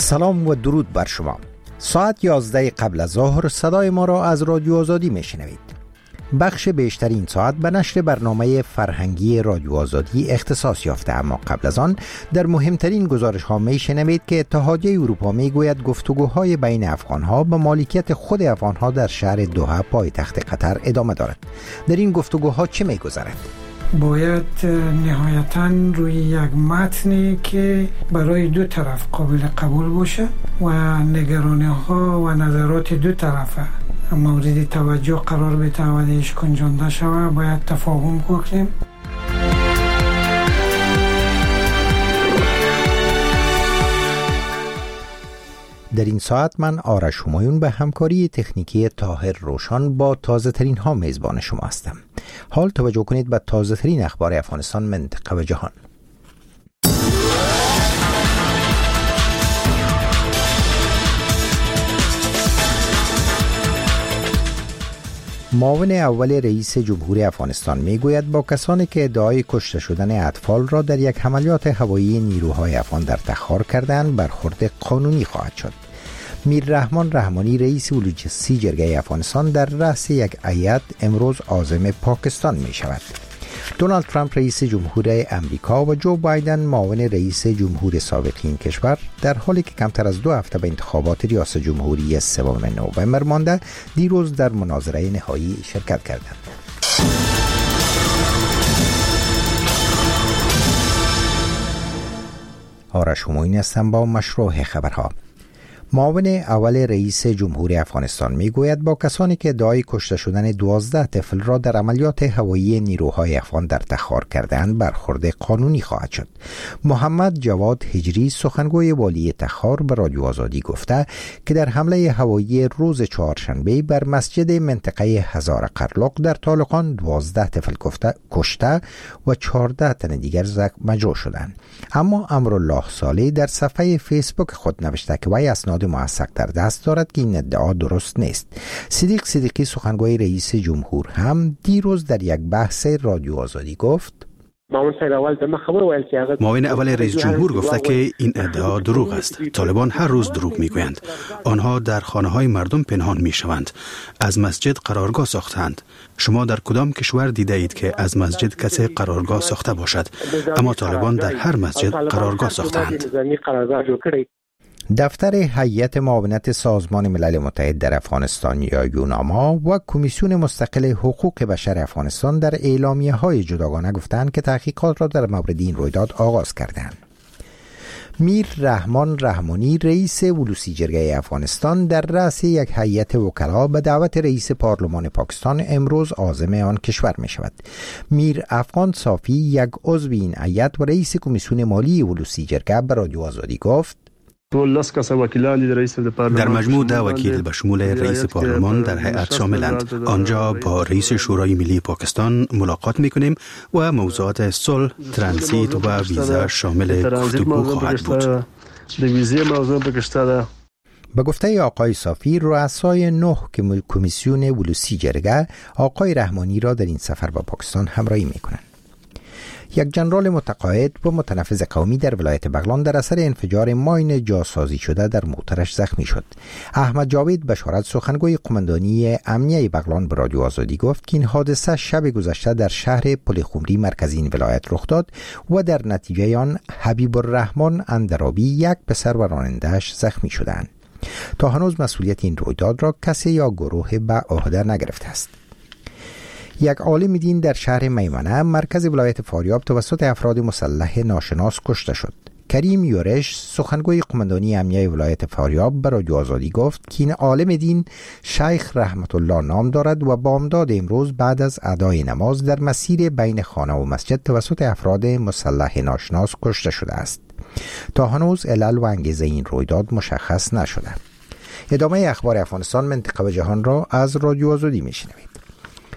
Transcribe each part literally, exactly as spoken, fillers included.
سلام و درود بر شما. ساعت یازده قبل از ظهر صدای ما را از رادیو آزادی میشنوید. بخش بیشتر این ساعت به نشر برنامه فرهنگی رادیو آزادی اختصاص یافته، اما قبل از آن در مهمترین گزارش ها میشنوید که اتحادیه اروپا میگوید گفتگوهای بین افغان ها به مالکیت خود افغان ها در شهر دوحه پایتخت قطر ادامه دارد. در این گفتگوها چه میگذرد؟ باید نهایتاً روی یک متنی که برای دو طرف قابل قبول باشه و نگرانی ها و نظرات دو طرفه مورد توجه قرار بده و دیش کنجانده شوه، باید تفاهم کنیم. در این ساعت من آرش همایون به همکاری تکنیکی طاهر روشان با تازه ترین ها میزبان شما هستم. حال توجه کنید به تازه ترین اخبار افغانستان، منطقه و جهان. معاون اول رئیس جمهور افغانستان میگوید با کسانی که ادعای کشته شدن اطفال را در یک عملیات هوایی نیروهای افغان در تخار کردند برخورد قانونی خواهد شد. میر رحمان رحمانی رئیس ولوجستی جرگه افغانستان در رأس یک هیئت امروز عازم پاکستان می شود. دونالد ترامپ رئیس جمهور امریکا و جو بایدن معاون رئیس جمهور سابق این کشور در حالی که کمتر از دو هفته به انتخابات ریاست جمهوری سوم نوامبر مانده دیروز در مناظره نهایی شرکت کردند. آرش همایون هستم با مشروع خبرها. معاون اول رئیس جمهور افغانستان میگوید با کسانی که ادعای کشته شدن دوازده طفل را در عملیات هوایی نیروهای افغان در تخار کردند برخورد قانونی خواهد شد. محمد جواد هجری سخنگوی والی تخار به رادیو آزادی گفته که در حمله هوایی روز چهارشنبه بر مسجد منطقه هزار قرلق در طالقان دوازده طفل کشته و چهارده تن دیگر زخم مجروح شدند. اما امرالله صالح در صفحه فیسبوک خود نوشته که وی اسناد موثق در دست دارد که این ادعا درست نیست. صدیق صدیقی سخنگوی رئیس جمهور هم دیروز در یک بحث رادیو آزادی گفت معاون اول رئیس جمهور گفته که این ادعا دروغ است. طالبان هر روز دروغ میگویند. آنها در خانه های مردم پنهان میشوند. از مسجد قرارگاه ساختند. شما در کدام کشور دیده اید که از مسجد کسی قرارگاه ساخته باشد؟ اما طالبان در هر مسجد قرارگاه ساختند. دفتر هیئت معاونت سازمان ملل متحد در افغانستان یا یوناما و کمیسیون مستقل حقوق بشر افغانستان در اعلامیه‌های جداگانه گفتند که تحقیقات را در مورد این رویداد آغاز کردند. میر رحمان رحمانی رئیس ولوسی جرگه افغانستان در رأس یک هیئت وکلا به دعوت رئیس پارلمان پاکستان امروز عازم آن کشور می شود. میر افغان صافی یک عضو این هیئت و رئیس کمیسیون مالی ولوسی جرگه به رادیو آزادی گفت در مجموع ده وکیل به شمول رئیس پارلمان در هیئت شاملند. آنجا با رئیس شورای ملی پاکستان ملاقات میکنیم و موضوعات صلح، ترانزیت و ویزا شامل گفتگو خواهد بود. به گفته آقای صافی، رؤسای نه کمیسیون ولوسی جرگه آقای رحمانی را در این سفر به پاکستان همراهی میکنند. یک جنرال متقاعد و متنفذ قومی در ولایت بغلان در اثر انفجار ماین جاسازی شده در موترش زخمی شد. احمد جاوید بشارت سخنگوی قماندانی امنیه بغلان به رادیو آزادی گفت که این حادثه شب گذشته در شهر پلخمری مرکزی این ولایت رخ داد و در نتیجه آن حبیب الرحمن اندرابی یک پسر و راننده‌اش زخمی شدند. تا هنوز مسئولیت این رویداد را کسی یا گروه به عهده نگرفته است. یک عالم دین در شهر میمنه مرکز ولایت فاریاب توسط افراد مسلح ناشناس کشته شد. کریم یورش سخنگوی قماندانی امنیه ولایت فاریاب به رادیو آزادی گفت که این عالم دین شیخ رحمت الله نام دارد و بامداد امروز بعد از ادای نماز در مسیر بین خانه و مسجد توسط افراد مسلح ناشناس کشته شده است. تا هنوز علل و انگیزه این رویداد مشخص نشده. ادامه اخبار افغانستان، منطقه و جهان را از رادیو آزادی میشنوید.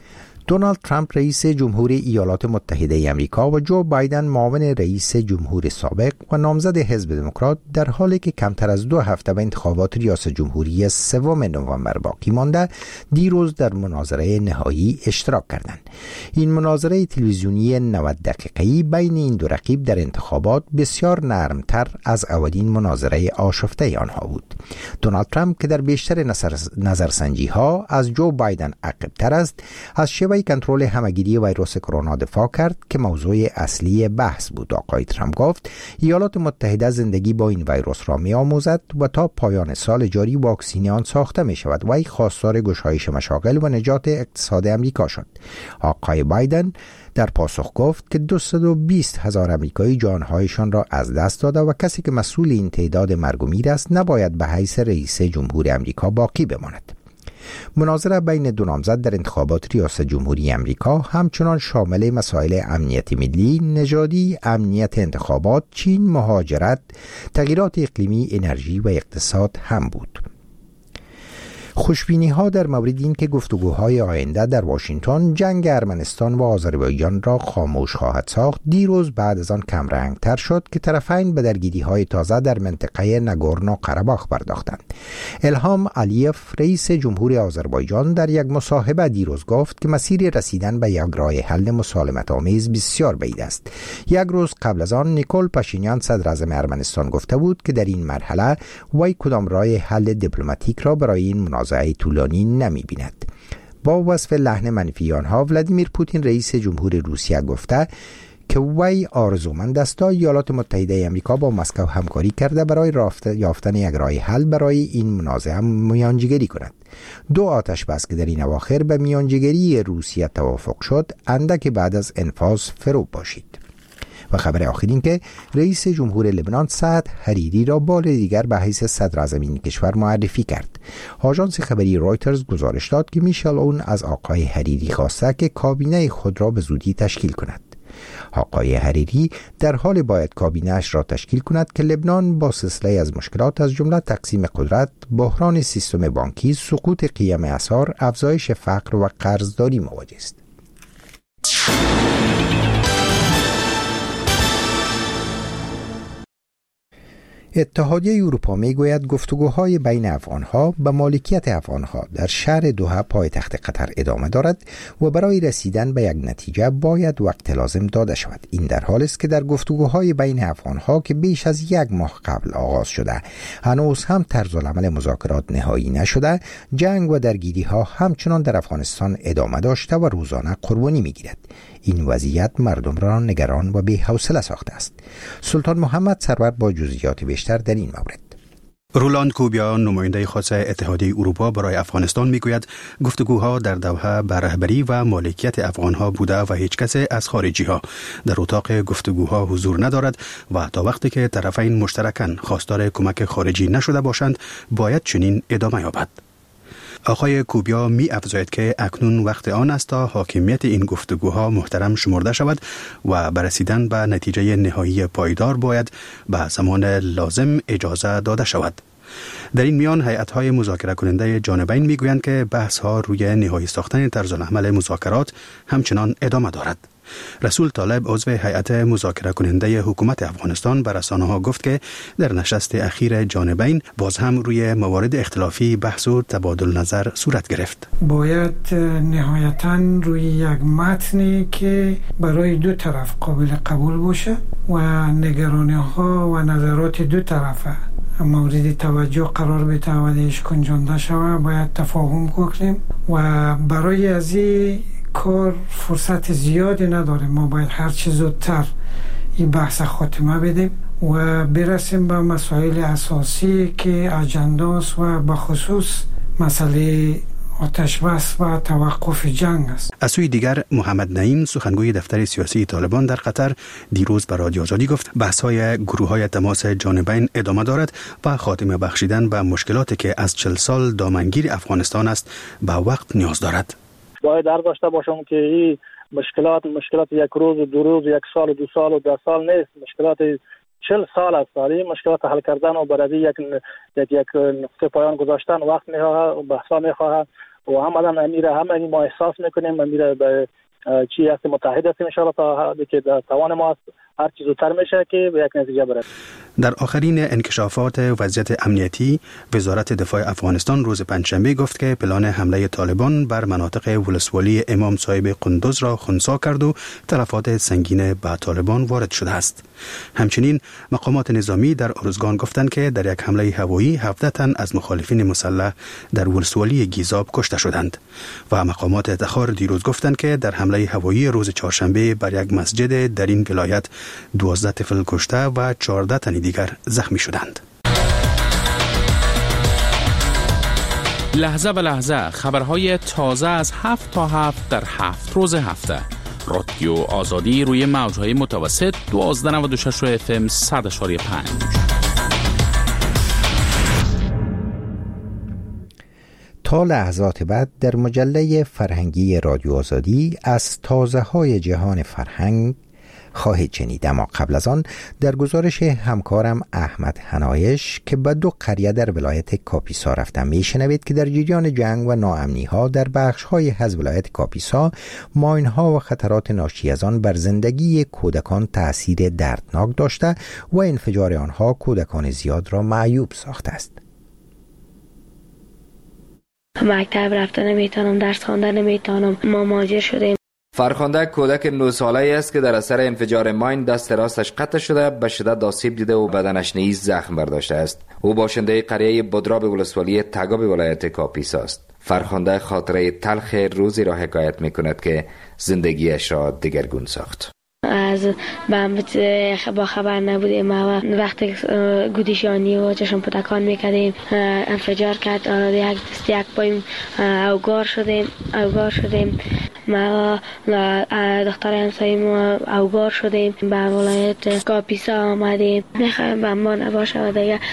دونالد ترامپ رئیس جمهوری ایالات متحده آمریکا و جو بایدن معاون رئیس جمهور سابق و نامزد حزب دموکرات در حالی که کمتر از دو هفته به انتخابات ریاست جمهوری سوم نوامبر باقی مانده دیروز در مناظره نهایی اشتراک کردند. این مناظره تلویزیونی نود دقیقه‌ای بین این دو رقیب در انتخابات بسیار نرمتر از اولین مناظره آشفته آنها بود. دونالد ترامپ که در بیشتر نظرسنجی ها از جو بایدن عقب‌تر است، از شیوه کنترل همگیری ویروس کرونا دفاع کرد که موضوع اصلی بحث بود. آقای ترامپ گفت ایالات متحده زندگی با این ویروس را می‌آموزد و تا پایان سال جاری واکسن آن ساخته می شود. وی خواستار گشایش مشاغل و نجات اقتصاد امریکا شد. آقای بایدن در پاسخ گفت که دویست و بیست هزار امریکایی جانهایشان را از دست داده و کسی که مسئول این تعداد مرگ و میر است نباید به حیث رئیس جمهور امریکا باقی بماند. مناظره بین دو نامزد در انتخابات ریاست جمهوری امریکا همچنان شامل مسائل امنیت ملی، نژادی، امنیت انتخابات، چین، مهاجرت، تغییرات اقلیمی، انرژی و اقتصاد هم بود. خوشبینی ها در مورد این که گفتگوهای آینده در واشنگتن جنگ ارمنستان و آذربایجان را خاموش خواهد ساخت دیروز بعد از آن کم رنگ تر شد که طرفین به درگیری های تازه در منطقه ناگورنو قره‌باخ پرداختند. الهام علیف رئیس جمهور آذربایجان در یک مصاحبه دیروز گفت که مسیر رسیدن به یک راه حل مسالمت آمیز بسیار بعید است. یک روز قبل از آن نیکول پاشینیان صدر اعظم ارمنستان گفته بود که در این مرحله وی کدام راه حل دیپلماتیک را برای این مناظره طولانی نمی بیند. با وصف لحن منفی آنها ولادیمیر پوتین رئیس جمهور روسیه گفته که وی آرزومند است تا ایالات متحده آمریکا با مسکو همکاری کرده برای یافتن یک راه حل برای این منازعه میانجیگری کند. دو آتش بس که در این اواخر به میانجیگری روسیه توافق شد اندک بعد از انفاذ فرو باشید. و خبر آخر این که رئیس جمهور لبنان سعد حریری را بار دیگر به حیث صدر اعظم این کشور معرفی کرد. آژانس خبری رویترز گزارش داد که میشل اون از آقای حریری خواسته که کابینه خود را به زودی تشکیل کند. آقای حریری در حال باید کابینه‌اش را تشکیل کند که لبنان با سلسله از مشکلات از جمله تقسیم قدرت، بحران سیستم بانکی، سقوط قیم اسعار، افزایش فقر و قرضداری مواجه است. اتحادیه اروپا میگوید گفتگوهای بین افغانها به مالکیت افغانها در شهر دوحه پایتخت قطر ادامه دارد و برای رسیدن به یک نتیجه باید وقت لازم داده شود. این در حالی است که در گفتگوهای بین افغانها که بیش از یک ماه قبل آغاز شده هنوز هم طرز العمل مذاکرات نهایی نشده، جنگ و درگیری ها همچنان در افغانستان ادامه داشته و روزانه قربانی میگیرد. این وضعیت مردم را نگران و بی‌حوصله ساخته است. سلطان محمد سرور با جزئیات بیشتر در این مورد. رولاند کوبیا نماینده خاص اتحادیه اروپا برای افغانستان میگوید گفتگوها در دوحه بر رهبری و مالکیت افغانها بوده و هیچ کس از خارجی ها در اتاق گفتگوها حضور ندارد و تا وقتی که طرفین مشترکاً خواستار کمک خارجی نشده باشند باید چنین ادامه یابد. آقای کوبیا می افزاید که اکنون وقت آن است تا حاکمیت این گفتگوها محترم شمرده شود و برسیدن به نتیجه نهایی پایدار باید به زمان لازم اجازه داده شود. در این میان هیئت‌های مذاکره کننده جانبین میگویند که بحث‌ها روی نهایی ساختن طرز العمل مذاکرات همچنان ادامه دارد. رسول طالب عضو هیئت مذاکره کننده حکومت افغانستان به رسانه‌ها گفت که در نشست اخیر جانبین باز هم روی موارد اختلافی بحث و تبادل نظر صورت گرفت. باید نهایتاً روی یک متنی که برای دو طرف قابل قبول باشه و نگرانی‌ها و نظرات دو طرفه مورد توجه قرار بده و دیش کنجانده شوه باید تفاهم کنیم و برای از این کار فرصت زیادی نداریم. ما باید هر چه زودتر این بحث خاتمه بدیم و برسیم به مسائل اساسی که اجنداست و بخصوص مسئله آتش بس و توقف جنگ است. از سوی دیگر محمد نعیم سخنگوی دفتر سیاسی طالبان در قطر دیروز به رادیو آزادی گفت بحث‌های گروه‌های تماس جانبین ادامه دارد و خاتمه بخشیدن به مشکلاتی که از چهل سال دامنگیر افغانستان است به وقت نیاز دارد. باید در داشته باشم که این مشکلات مشکلات یک روز و دو روز یک سال و دو سال و ده سال نیست، مشکلات چهل سال است. این مشکلات حل کردن و برای یک یک یک نقطه پایان گذاشتن وقت میخواهد و بحثا میخواهد و هم الان امیره هم این ما احساس میکنیم امیره به چی هست متحد هستیم ان شاء الله تا که توان ما هر چیز زودتر میشه که به یک نتیجه برسیم. در آخرین انکشافات وضعیت امنیتی، وزارت دفاع افغانستان روز پنجشنبه گفت که پلان حمله طالبان بر مناطق ولسوالی امام صاحب قندوز را خنثی کرد و تلفات سنگین به طالبان وارد شده است. همچنین مقامات نظامی در ارزگان گفتند که در یک حمله هوایی هفده تن از مخالفین مسلح در ولسوالی گیزاب کشته شدند و مقامات تخار دیروز گفتند که در حمله هوایی روز چهارشنبه بر یک مسجد در این ولایت دوازده طفل کشته و چهارده تن دیگر زخمی شدند. لحظه به لحظه خبرهای تازه از هفت تا هفت در هفت روز هفته. رادیو آزادی روی موجهای متوسط دوازده نود و شش اف ام صد و پنج. تا لحظات بعد در مجله فرهنگی رادیو آزادی از تازه های جهان فرهنگ خواهید شنید. اما قبل از آن در گزارش همکارم احمد حنایش که به دو قریه در ولایت کاپیسا رفتن میشنوید که در جریان جنگ و ناامنی ها در بخش های از ولایت کاپیسا ماین ها و خطرات ناشی از آن بر زندگی کودکان تأثیر دردناک داشته و انفجار آنها کودکان زیاد را معیوب ساخته است. مکتب رفتن نمیتونم، درس خواندن نمیتونم، ما مهاجر شدیم. فرخنده کودک نه ساله است که در اثر انفجار ماین دست راستش قطع شده، به شدت آسیب دیده و بدنش نیز زخم برداشته است. او باشنده قریه بدراب ولسوالی تگاب ولایت کاپیسا است. فرخنده خاطره تلخ روزی را حکایت میکند که زندگیش را دگرگون ساخت. از بمب با خبر نبودیم و وقتی گودیشانی و چشم پتکان میکردیم انفجار کرد. یک دست یک پایم اوگار شدیم اوگار شدیم ما و دختر همساییم اوگار شدیم. به ولایت کاپیسا آمدیم. میخوایم بمبا نباشه و دیگه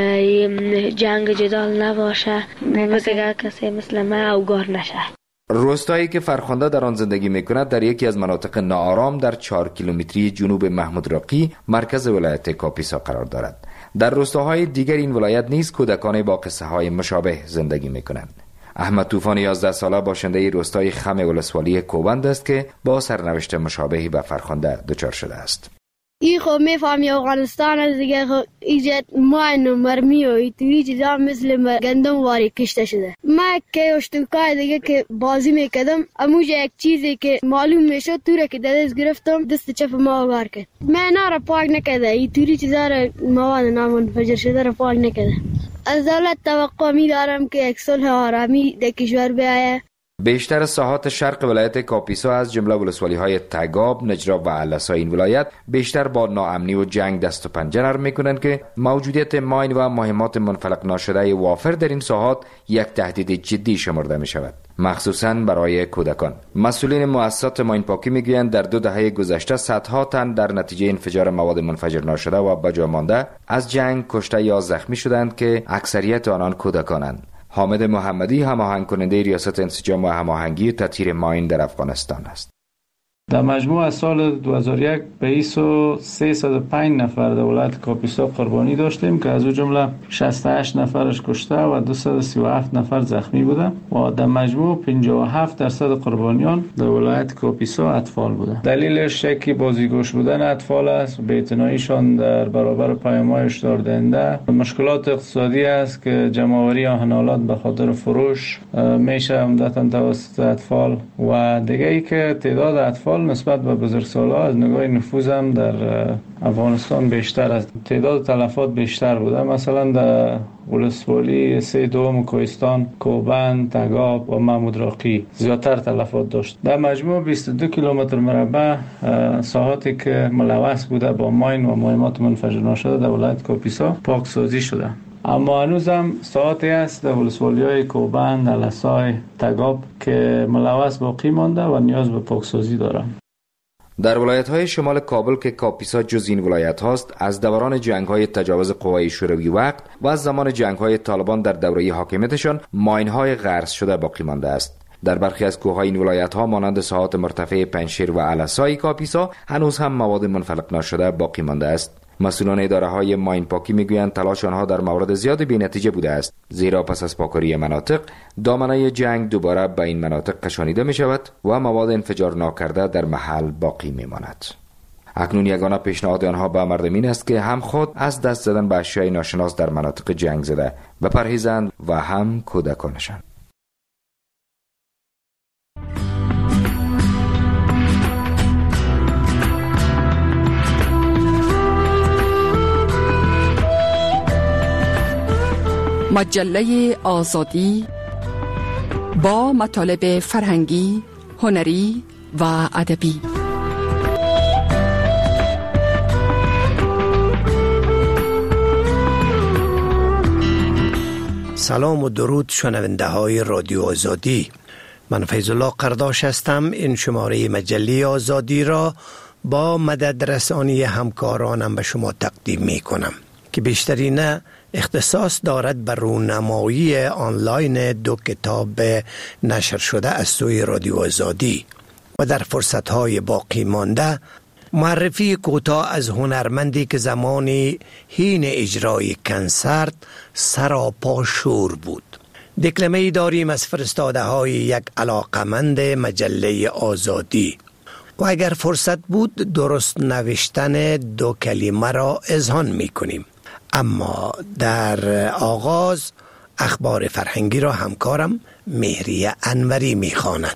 جنگ جدال نباشه و دیگه کسی مثل ما اوگار نشه. روستایی که فرخنده در آن زندگی میکند در یکی از مناطق ناآرام در چهار کیلومتری جنوب محمود راقی مرکز ولایت کاپیسا قرار دارد. در روستاهای دیگر این ولایت نیز کودکان با قصه های مشابه زندگی میکنند. احمد طوفان یازده ساله باشنده روستای خم ولسوالی کوبند است که با سرنوشت مشابهی به فرخنده دچار شده است. ای خب میفهمی افغانستان از دیگه خب ایجاد ماین و مرمی و ایتوی چیزا مثل گندم واری کشته شده. من که اشتوکای دیگه که بازی میکردم اموجه یک چیزی که معلوم میشد توره که دست گرفتم دست چپ ما وار کرد. من نارا پاک نکرده ایتوی چیزا را مواد نامنفجر شده را پاک نکرده. از دولت توقع میدارم که یک صلح آرامی در کشور بیاید. بیشتر ساحات شرق ولایت کاپیسا از جمله ولسوالی‌های تگاب، نجراب و علسا این ولایت بیشتر با ناامنی و جنگ دست و پنجه نرم می‌کنند که موجودیت ماین و مهمات منفلق ناشده وافر در این ساحات یک تهدید جدی شمرده می‌شود، مخصوصاً برای کودکان. مسئولین مؤسسات ماین پاکی می‌گویند در دو دهه گذشته صدها تن در نتیجه انفجار مواد منفجر ناشده و بجا مانده از جنگ کشته یا زخمی شدند که اکثریت آنان کودکانند. حامد محمدی هماهنگ کننده ریاست انسجام و هماهنگی و تطهیر ماین در افغانستان است. در مجموع از سال دو هزار و یک به بیست و سیصد و پنج نفر در ولایت کاپیسا قربانی داشتیم که از او جمله شصت و هشت نفرش کشته و دویست و سی و هفت نفر زخمی بودند و در مجموع پنجاه و هفت درصد قربانیان در ولایت کاپیسا اطفال بودند. دلیلش یکی بازیگوش بودن اطفال است، بی‌اعتناییشان در برابر پیام‌های هشدار دهنده. مشکلات اقتصادی است که جمع‌آوری آهن‌آلات به خاطر فروش میشه عمدتاً توسط اطفال و دیگه ای که تعداد اطفال نسبت به بزرگسال‌ها از نگاه نفوذ هم در افغانستان بیشتر است. تعداد تلفات بیشتر بوده. مثلا در ولسوالی سه دوم کوهستان، کوبند، تگاب و محمود راقی زیادتر تلفات داشت. در مجموع بیست و دو کیلومتر مربع ساحاتی که ملوث بوده با ماین و مهمات منفجر ناشده در ولایت کاپیسا پاکسازی شده. اما هنوزم ساعتی است در ولسوالی‌های کوبند، علسای، تگاب که ملوث باقی مانده و نیاز به پاکسازی دارند. در ولایت‌های شمال کابل که کاپیسا جز این ولایت هاست، از دوران جنگ‌های تجاوز قوای شوروی وقت و از زمان جنگ‌های طالبان در دوره حاکمیتشان ماین‌های غرس شده باقی مانده است. در برخی از کوه‌های این ولایت‌ها مانند ساحات مرتفع پنجشیر و علسای کاپیسا هنوز هم مواد منفلق ناشده باقی مانده است. مسئولان اداره های ماین پاکی میگویند تلاش آنها در مورد زیاد بی‌نتیجه بوده است، زیرا پس از پاکاری مناطق دامنه جنگ دوباره به این مناطق کشانیده می شود و مواد انفجار ناکرده در محل باقی می ماند. اکنون یگانه پیشنهاد آنها به مردم این است که هم خود از دست زدن به اشیاء ناشناس در مناطق جنگ زده بپرهیزند و هم کودکانشان. مجله آزادی با مطالب فرهنگی، هنری و ادبی. سلام و درود شنونده های رادیو آزادی. من فیض الله قرداش هستم. این شماره مجله آزادی را با مدد رسانی همکارانم به شما تقدیم می کنم که بیشترین اختصاص دارد بر رونمایی آنلاین دو کتاب نشر شده از سوی رادیو آزادی و در فرصت‌های باقی مانده معرفی کوتاه از هنرمندی که زمانی حین اجرای کنسرت سراپا شور بود. دکلمه‌ای داریم از فرستاده های یک علاقمند مجله آزادی و اگر فرصت بود درست نوشتن دو کلمه را اذعان می کنیم. اما در آغاز اخبار فرهنگی را همکارم مهریه انوری می خواند.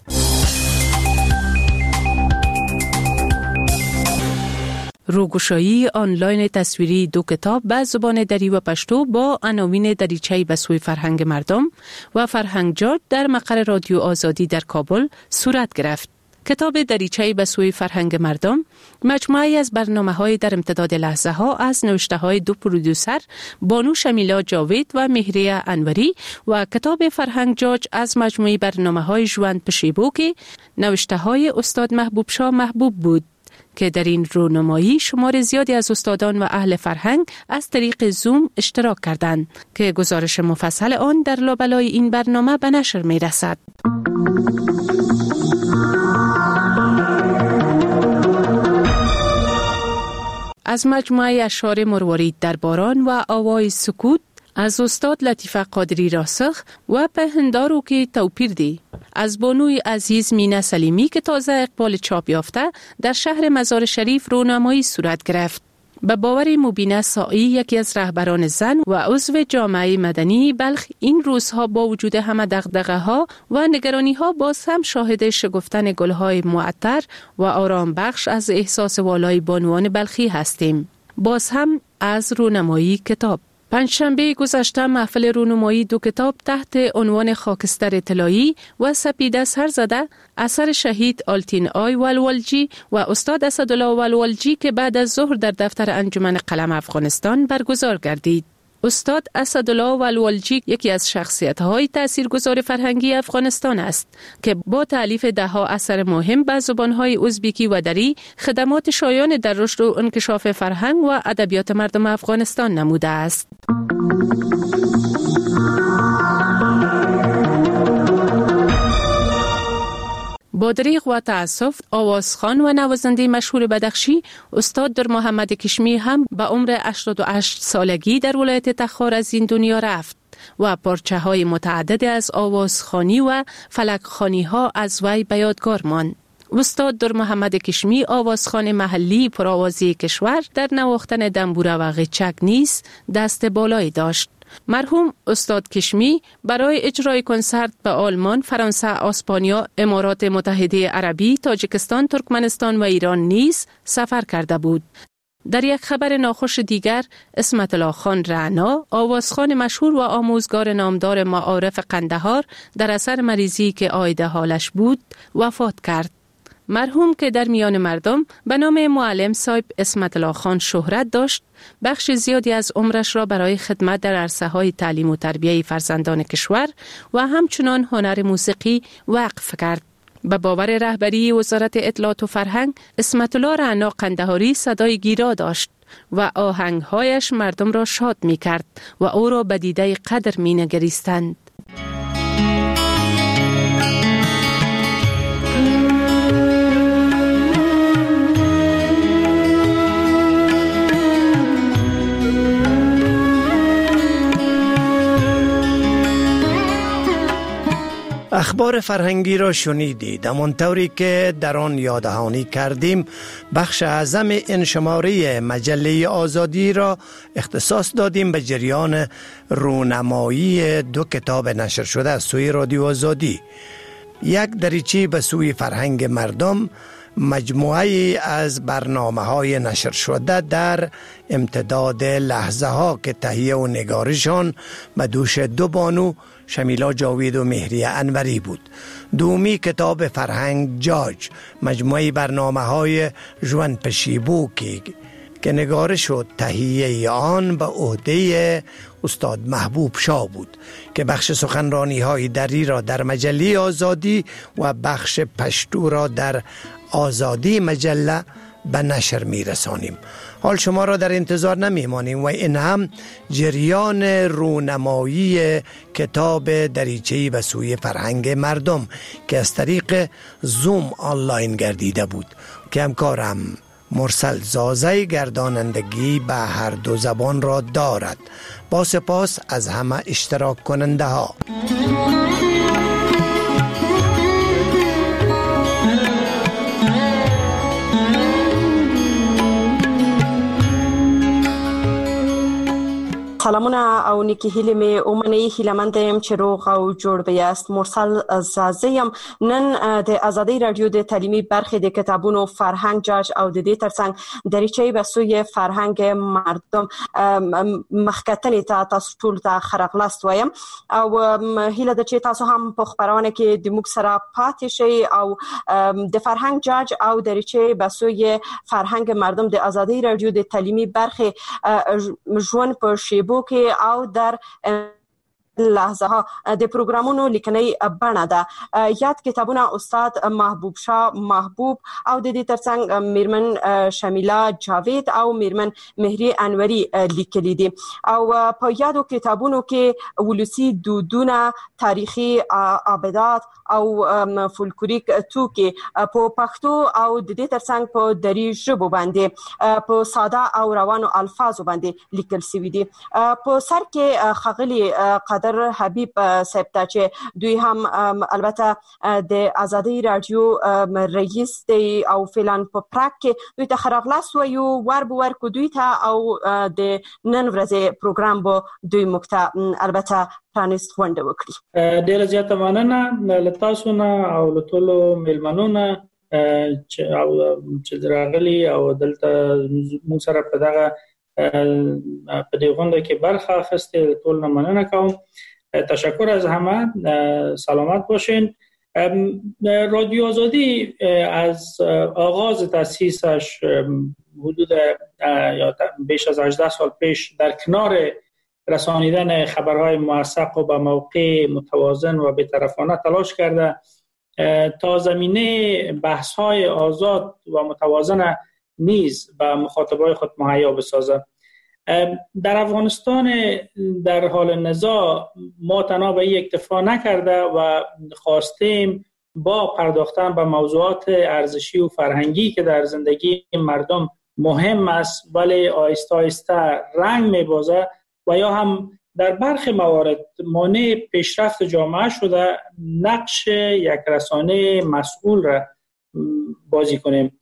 روگشایی آنلاین تصویری دو کتاب به زبان دری و پشتو با عناوین دریچه‌ای به سوی فرهنگ مردم و فرهنگجات در مقر رادیو آزادی در کابل صورت گرفت. کتاب دریچه‌ای به سوی فرهنگ مردم مجموعه‌ای از برنامه‌های در امتداد لحظه‌ها از نوشته‌های دو پرودوسر بانو شمیلا جاوید و مهریه انوری و کتاب فرهنگجات از مجموعه برنامه‌های ژوند پشیبو که نوشته‌های استاد محبوب شاه محبوب بود که در این رونمایی شمار زیادی از استادان و اهل فرهنگ از طریق زوم اشتراک کردند که گزارش مفصل آن در لابلای این برنامه به نشر می رسد. از مجموعه اشعار مروارید در باران و آوای سکوت از استاد لطیفه قادری راسخ و پهندارو که توپیردی از بانوی عزیز مینه سلیمی که تازه اقبال چاپ یافته در شهر مزار شریف رونمایی صورت گرفت. به باور مبینه سائی یکی از رهبران زن و عضو جامعه مدنی بلخ این روزها با وجود همه دغدغه ها و نگرانی ها باز هم شاهد شگفتن گلهای معطر و آرام بخش از احساس والای بانوان بلخی هستیم. باز هم از رونمایی کتاب. پنجشنبه گذشته محفل رونمایی دو کتاب تحت عنوان خاکستر طلایی و سپیده سر زده اثر شهید آلتین آی والوالجی و استاد اسدالله والوالجی که بعد از ظهر در دفتر انجمن قلم افغانستان برگزار گردید. استاد اسدالله والوالجی یکی از شخصیت‌های تاثیرگذار فرهنگی افغانستان است که با تألیف ده‌ها اثر مهم به زبان‌های ازبکی و دری خدمات شایان در رشد و انکشاف فرهنگ و ادبیات مردم افغانستان نموده است. با دریغ و تأسف آوازخوان و نوازنده مشهور بدخشی استاد در محمد کشمی هم به عمر هشتاد و هشت سالگی در ولایت تخار از این دنیا رفت و پارچه های متعدد از آوازخوانی و فلکخوانی ها از وی به یادگار ماند. استاد در محمد کشمی آوازخوان محلی پرآوازی کشور در نواختن دنبوره و غچک نیز دست بالایی داشت. مرحوم استاد کشمی برای اجرای کنسرت به آلمان، فرانسه، اسپانیا، امارات متحده عربی، تاجیکستان، ترکمنستان و ایران نیز سفر کرده بود. در یک خبر ناخوش دیگر، اسمت الله خان رعنا، آوازخوان مشهور و آموزگار نامدار معارف قندهار در اثر مریضی که عاید حالش بود، وفات کرد. مرحوم که در میان مردم به نام معلم صاحب اسمت الله خان شهرت داشت، بخش زیادی از عمرش را برای خدمت در عرصه‌های تعلیم و تربیه فرزندان کشور و همچنان هنر موسیقی وقف کرد. به باور رهبری وزارت اطلاعات و فرهنگ، اسمت الله رعنا قندهاری صدای گیرا داشت و آهنگهایش مردم را شاد می کرد و او را به دیده قدر می نگریستند. اخبار فرهنگی را شنیدید. همانطوری که در آن یاددهانی کردیم، بخش اعظم این شماره مجله آزادی را اختصاص دادیم به جریان رونمایی دو کتاب نشر شده از سوی رادیو آزادی. یک دریچه به سوی فرهنگ مردم، مجموعه از برنامه های نشر شده در امتداد لحظه ها که تهیه و نگارشان به دوش دو بانو شمیلا جاوید و مهری انوری بود. دومی کتاب فرهنگ جاج، مجموعه برنامه های جوان پشیبوکی که نگارش و تهیه آن به عهده استاد محبوب شاه بود که بخش سخنرانی های دری را در مجله آزادی و بخش پشتو را در آزادی مجله به نشر می رسانیم. حال شما را در انتظار نمی مانیم و این هم جریان رونمایی کتاب دریچه‌ای به سوی فرهنگ مردم که از طریق زوم آنلاین گردیده بود که همکارم مرسل زازه گردانندگی به هر دو زبان را دارد. با سپاس از همه اشتراک کننده ها. سلامونه او نیکی هیلی می اومنی هیلمندیم چې روغ او جوړ بیاست. مرسل زازیم نن د آزادی رادیو د تعلیمي برخې د کتابونو فرهنګ جاج او د دې ترڅنګ دریچې به سوی فرهنګ مردم مخکتنې ته تاسو ټول ته خرغلاست وایم او هیله د چې تاسو هم په خبرونه کې د موږ سره پاتې شئ او د فرهنګ جاج او دریچې به سوی فرهنګ مردم د آزادی رادیو د تعلیمي برخې ژوند په شیبو کې او در لحظه ها د پروګرامونو لیکنې بڼه ده. یاد کتابونه استاد محبوب شاه محبوب او د دې ترڅنګ میرمن شمیلا جاوید او میرمن مهری انوری لیکلي دي او په یادو کتابونو کې ولسی دودونه، تاریخي ابدات او فولکلوریک توکي په پښتو او د دې ترڅنګ په دری ژبه باندې په ساده او روانو الفاظو باندې لیکل شوی دي. په سر کې خغلی قدر حبیب صاحب ته چې دوی هم البته د آزادی رادیو رئیس دی او فعلا په پراک کې دوی ته خراغلاس ویو ور به ورکو دوی ته او د نن ورځې پروګرام به دوی مکته البته پرانیست غونډه وکړي. ډیره زیاته مننه له تاسو نه او له ټولو میلمنو نه چې او چې راغلي او دلته موږ سره په دغه په دې غونډه کې برخه اخیسته. ټول نه مننه کوم. تشکر از همه. سلامت باشین. رادیو آزادی از آغاز تأسیسش حدود یا بیش از هجده سال پیش در کنار رسانیدن خبرهای موثق و به موقع متوازن و بی‌طرفانه تلاش کرده تا زمینه بحث‌های آزاد و متوازن نیز به مخاطبای خود مهیا بسازد. در افغانستان در حال نزاع ما تنها به این اکتفا نکرده و خواستیم با پرداختن به موضوعات ارزشی و فرهنگی که در زندگی مردم مهم است ولی آهسته آهسته رنگ می‌بازد و یا هم در برخی موارد مانع پیشرفت جامعه شده نقش یک رسانه مسئول را بازی کنیم.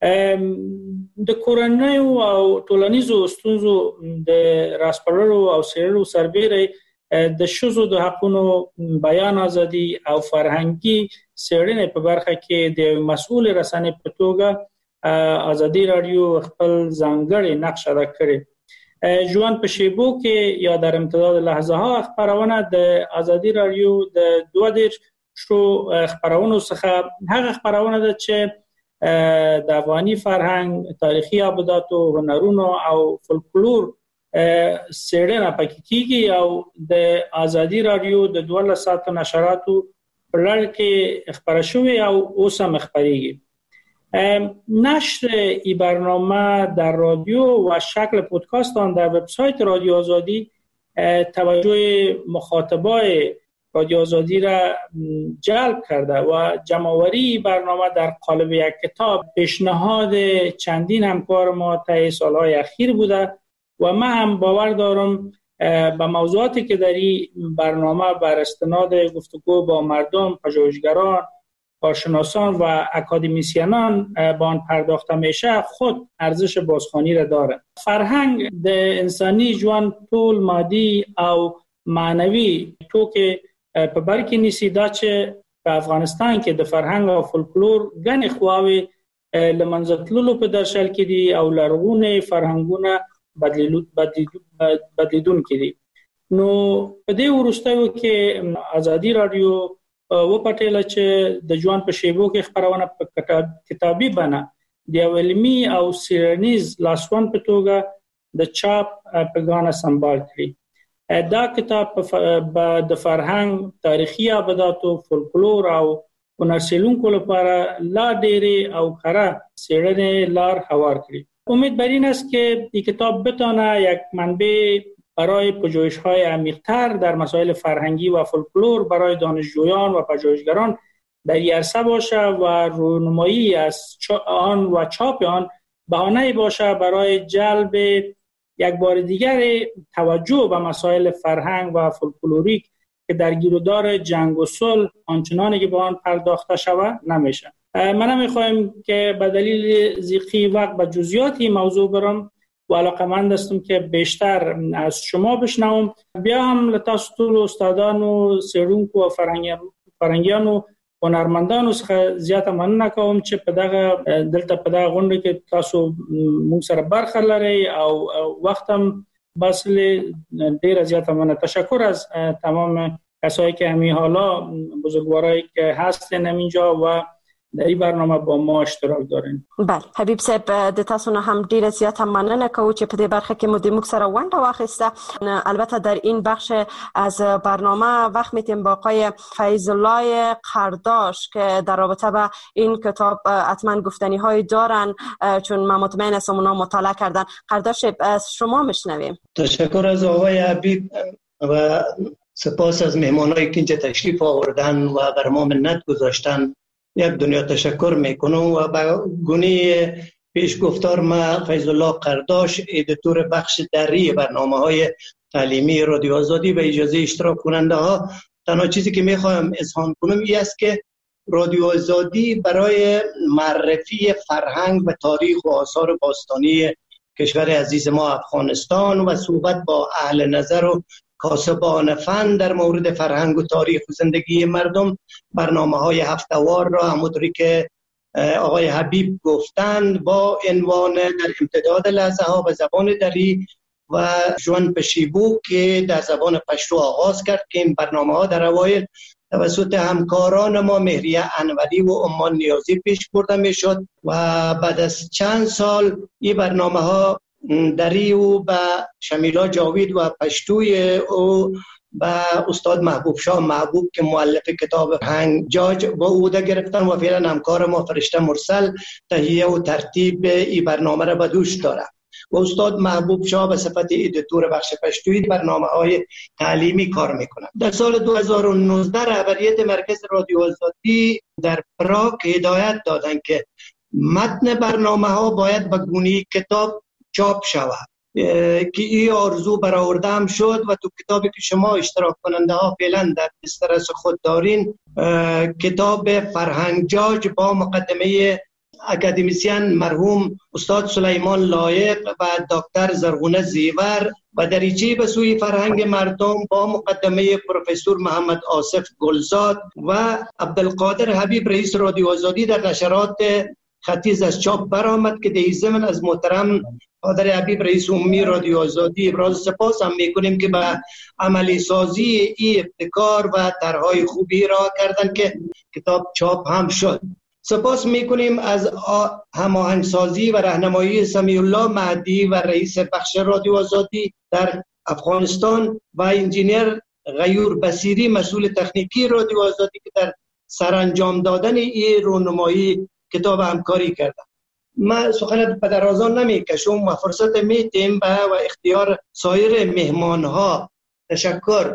د کورنۍ او ټولنیزو ستونزو د راسپړلو او څېړلو سربېره د ښځو د حقونو، بیان ازادي او فرهنګي څېړنې په برخه کې د مسؤل رسنۍ په توګه آزادي رادیو خپل ځانګړی نقش ادا کړی. ژوند په شیبو کې یا در امتداد لحظه ها خبرونه د آزادي رادیو د دوه دېرش شو خبرونو څخه هغه خبرونه ده چې د افغاني فرهنګ، تاریخي ابدات او هنرونو او فولکلور څېړنه پکې کیږي او د آزادي رادیو د دولس ساعته نشراتو په لړ کې خبره شوې او اوس هم خبرېږي. نشر این برنامه در رادیو و شکل پودکاست آن در وبسایت رادیو آزادی توجه مخاطبای رادیو آزادی را جلب کرده و جمع‌آوری برنامه در قالب یک کتاب پیشنهاد چندین همکار ما طی سالهای اخیر بوده و من هم باور دارم به موضوعاتی که در این برنامه بر استناد گفتگو با مردم، پژوهشگران، کارشناسان و اکادمیسیانان با آن پرداخته میشه خود ارزش بازخوانی را داره. فرهنگ د انسانی ژوند ټول مادي او معنوي توکي په بر کې نیسي. دا چې په افغانستان کې د فرهنګ او فولکلور غني خواوي لمنځه تللو په درشل کې دي او لرغونې فرهنګونه بدلیدون کې دي. نو په دې وروستیو کې ازادي رادیو و پټیله چې د ژوند په شیبو کې خبرونه په کتابي بڼه د علمي او سیرنیز لاسوند په توګه د چاپ پیغام سمبال کړي. دا کتاب د فرهنګ، تاریخي ابداتو، فولکلور او هنرسیلونکو لپاره لا ډېرې او کره څېړنې لار هوار کړي. امید بر این است که این کتاب بتونه یک منبع برای پژوهش‌های عمیق‌تر در مسائل فرهنگی و فولکلور برای دانشجویان و پژوهشگران در این عرصه باشه و رونمایی از آن و چاپ آن بهانه‌ای باشه برای جلب یک بار دیگر توجه به مسائل فرهنگ و فولکلوریک که در گیرودار جنگ و صلح آنچنانی که به آن پرداخته شود نمیشه. من میخوایم که به دلیل ضیقی وقت به جزئیات این موضوع برم و علاقمند هستم که بیشتر از شما بشنوم. بیا هم لتاسو ټول استادانو، څېړونکو او فرهنګیانو، هنرمندانو څخه زیاته مننه کوم چې په دغه دلته په دغه غونډه کې تاسو موږ سره برخه لرئ او وخت هم بسل ډیره زیاته مننه. تشکر از تمام کسایی که همین حالا بزرگوارایی که هستن همینجا و در این برنامه با ما اشتراک دارین. بله حبیب صاحب، د تاسو نه هم ډیره زیاته مننه کوو چې په دې برخه کې مو د موږ سره ونډه واخیسته. البته در این بخش از برنامه وقت میتیم با آقای فیض الله قرداش که در رابطه با این کتاب حتما گفتنی های دارن، چون من مطمئن هستم اونا مطالعه کردن. قرداش از شما میشنویم. تشکر از آقای حبیب و سپاس از مهمانایی که اینجا تشریف آوردن و بر ما منت گذاشتن. یک دنیا تشکر میکنم و به گونه پیش گفتار ما فیض الله قرداش، ادیتور بخش دری برنامه های تعلیمی رادیو آزادی و اجازه اشتراک کننده ها، تنها چیزی که میخوایم اذعان کنم این است که رادیو آزادی برای معرفی فرهنگ و تاریخ و آثار باستانی کشور عزیز ما افغانستان و صحبت با اهل نظر و کاسبان فن در مورد فرهنگ و تاریخ و زندگی مردم برنامه های هفته‌وار را همونطوری که آقای حبیب گفتند با عنوان در امتداد لحظه ها به زبان دری و ژوند په شیبو که در زبان پشتو آغاز کرد که این برنامه ها در اوایل توسط همکاران ما مهریه انوری و امان نیازی پیش برده می شد و بعد از چند سال این برنامه ها دری و به شمیلا جاوید و پشتوی او به استاد محبوب شاه محبوب که مؤلف کتاب فرهنگ جاج با عهده گرفتن و فعلا همکار ما فرشته مرسل تهیه و ترتیب این برنامه را به دوش داره و استاد محبوب شاه به صفت ادیتور بخش پشتوی برنامه های تعلیمی کار میکنه. در سال دو هزار و نوزده رهبریت مرکز رادیو آزادی در پراگ هدایت دادن که متن برنامه ها باید به گونه کتاب چاپ شود که این آرزو برآورده هم شد و تو کتابی که شما اشتراک کننده ها فعلا در دسترس خود دارین، کتاب فرهنگ جاج با مقدمه اکادمیسیان مرحوم استاد سلیمان لایق و دکتر زرغونه زیور و دریچه به سوی فرهنگ مردم با مقدمه پروفسور محمد آصف گلزاد و عبدالقادر حبیب رئیس رادیو آزادی در نشرات خطیز از چاپ برآمد که در زمین از محترم قادر حبیب رئیس عمومی رادیو آزادی ابراز سپاس هم میکنیم که به عملی سازی این ابتکار و طرحهای خوبی را کردن که کتاب چاپ هم شد. سپاس میکنیم از هماهنگسازی و راهنمایی سمیع الله مهدی و رئیس بخش رادیو آزادی در افغانستان و انجینیر غیور بصیری مسئول تکنیکی رادیو آزادی که در سرانجام دادن این رونمایی کتاب همکاری کردن. ما سخن به درازان نمی کشم و فرصت میتیم به و اختیار سایر مهمان ها. تشکر.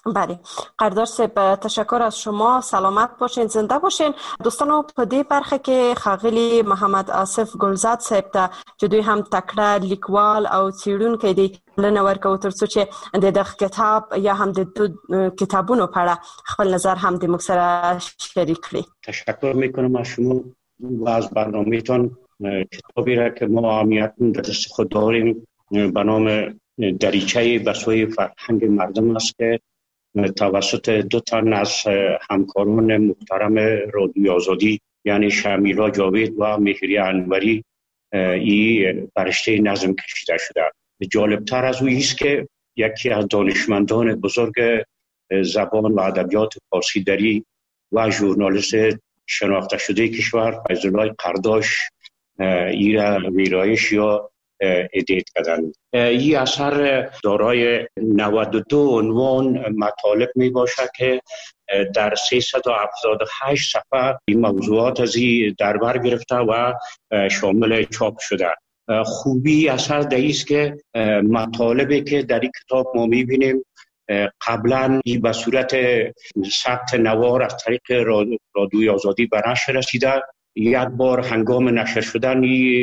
بله قدردان صاحب، تشکر از شما. سلامت باشین، زنده باشین. دوستانو په دې برخه کې ښاغلي محمد آصف ګلزاد صاحب ته چې دوی هم تکړه لیکوال او څېړونکی دی بلنه ورکوو تر څو چې د دغه کتاب یا هم د دو کتابونو په اړه خپل نظر هم د موږ سره شریک کړي. تشکر میکنم از شما و از برنامه‌تان. کتابی را که ما اهمیت در دست خود داریم به نام دریچه به سوی فرهنگ مردم است که توسط دو تن از همکاران محترم رادیوی آزادی یعنی شمیلا جاوید و مهری انوری این برشته نظم کشیده شده. جالبتر از او است که یکی از دانشمندان بزرگ زبان و ادبیات فارسی دری و ژورنالیست شناخته شده کشور فیض‌الله قرداش این را ویرایش یا ادیت کردند. این اثر دارای نود و دو عنوان مطالب می باشد که در سیصد و هفتاد و هشت صفحه این موضوعات از این در بر گرفته و شامل چاپ شده. خوبی اثر در است که مطالبی که در این کتاب ما می بینیم قبلا به صورت ثبت نوار از طریق رادیوی آزادی به نشر رسیده. یک بار هنگام نشر شدن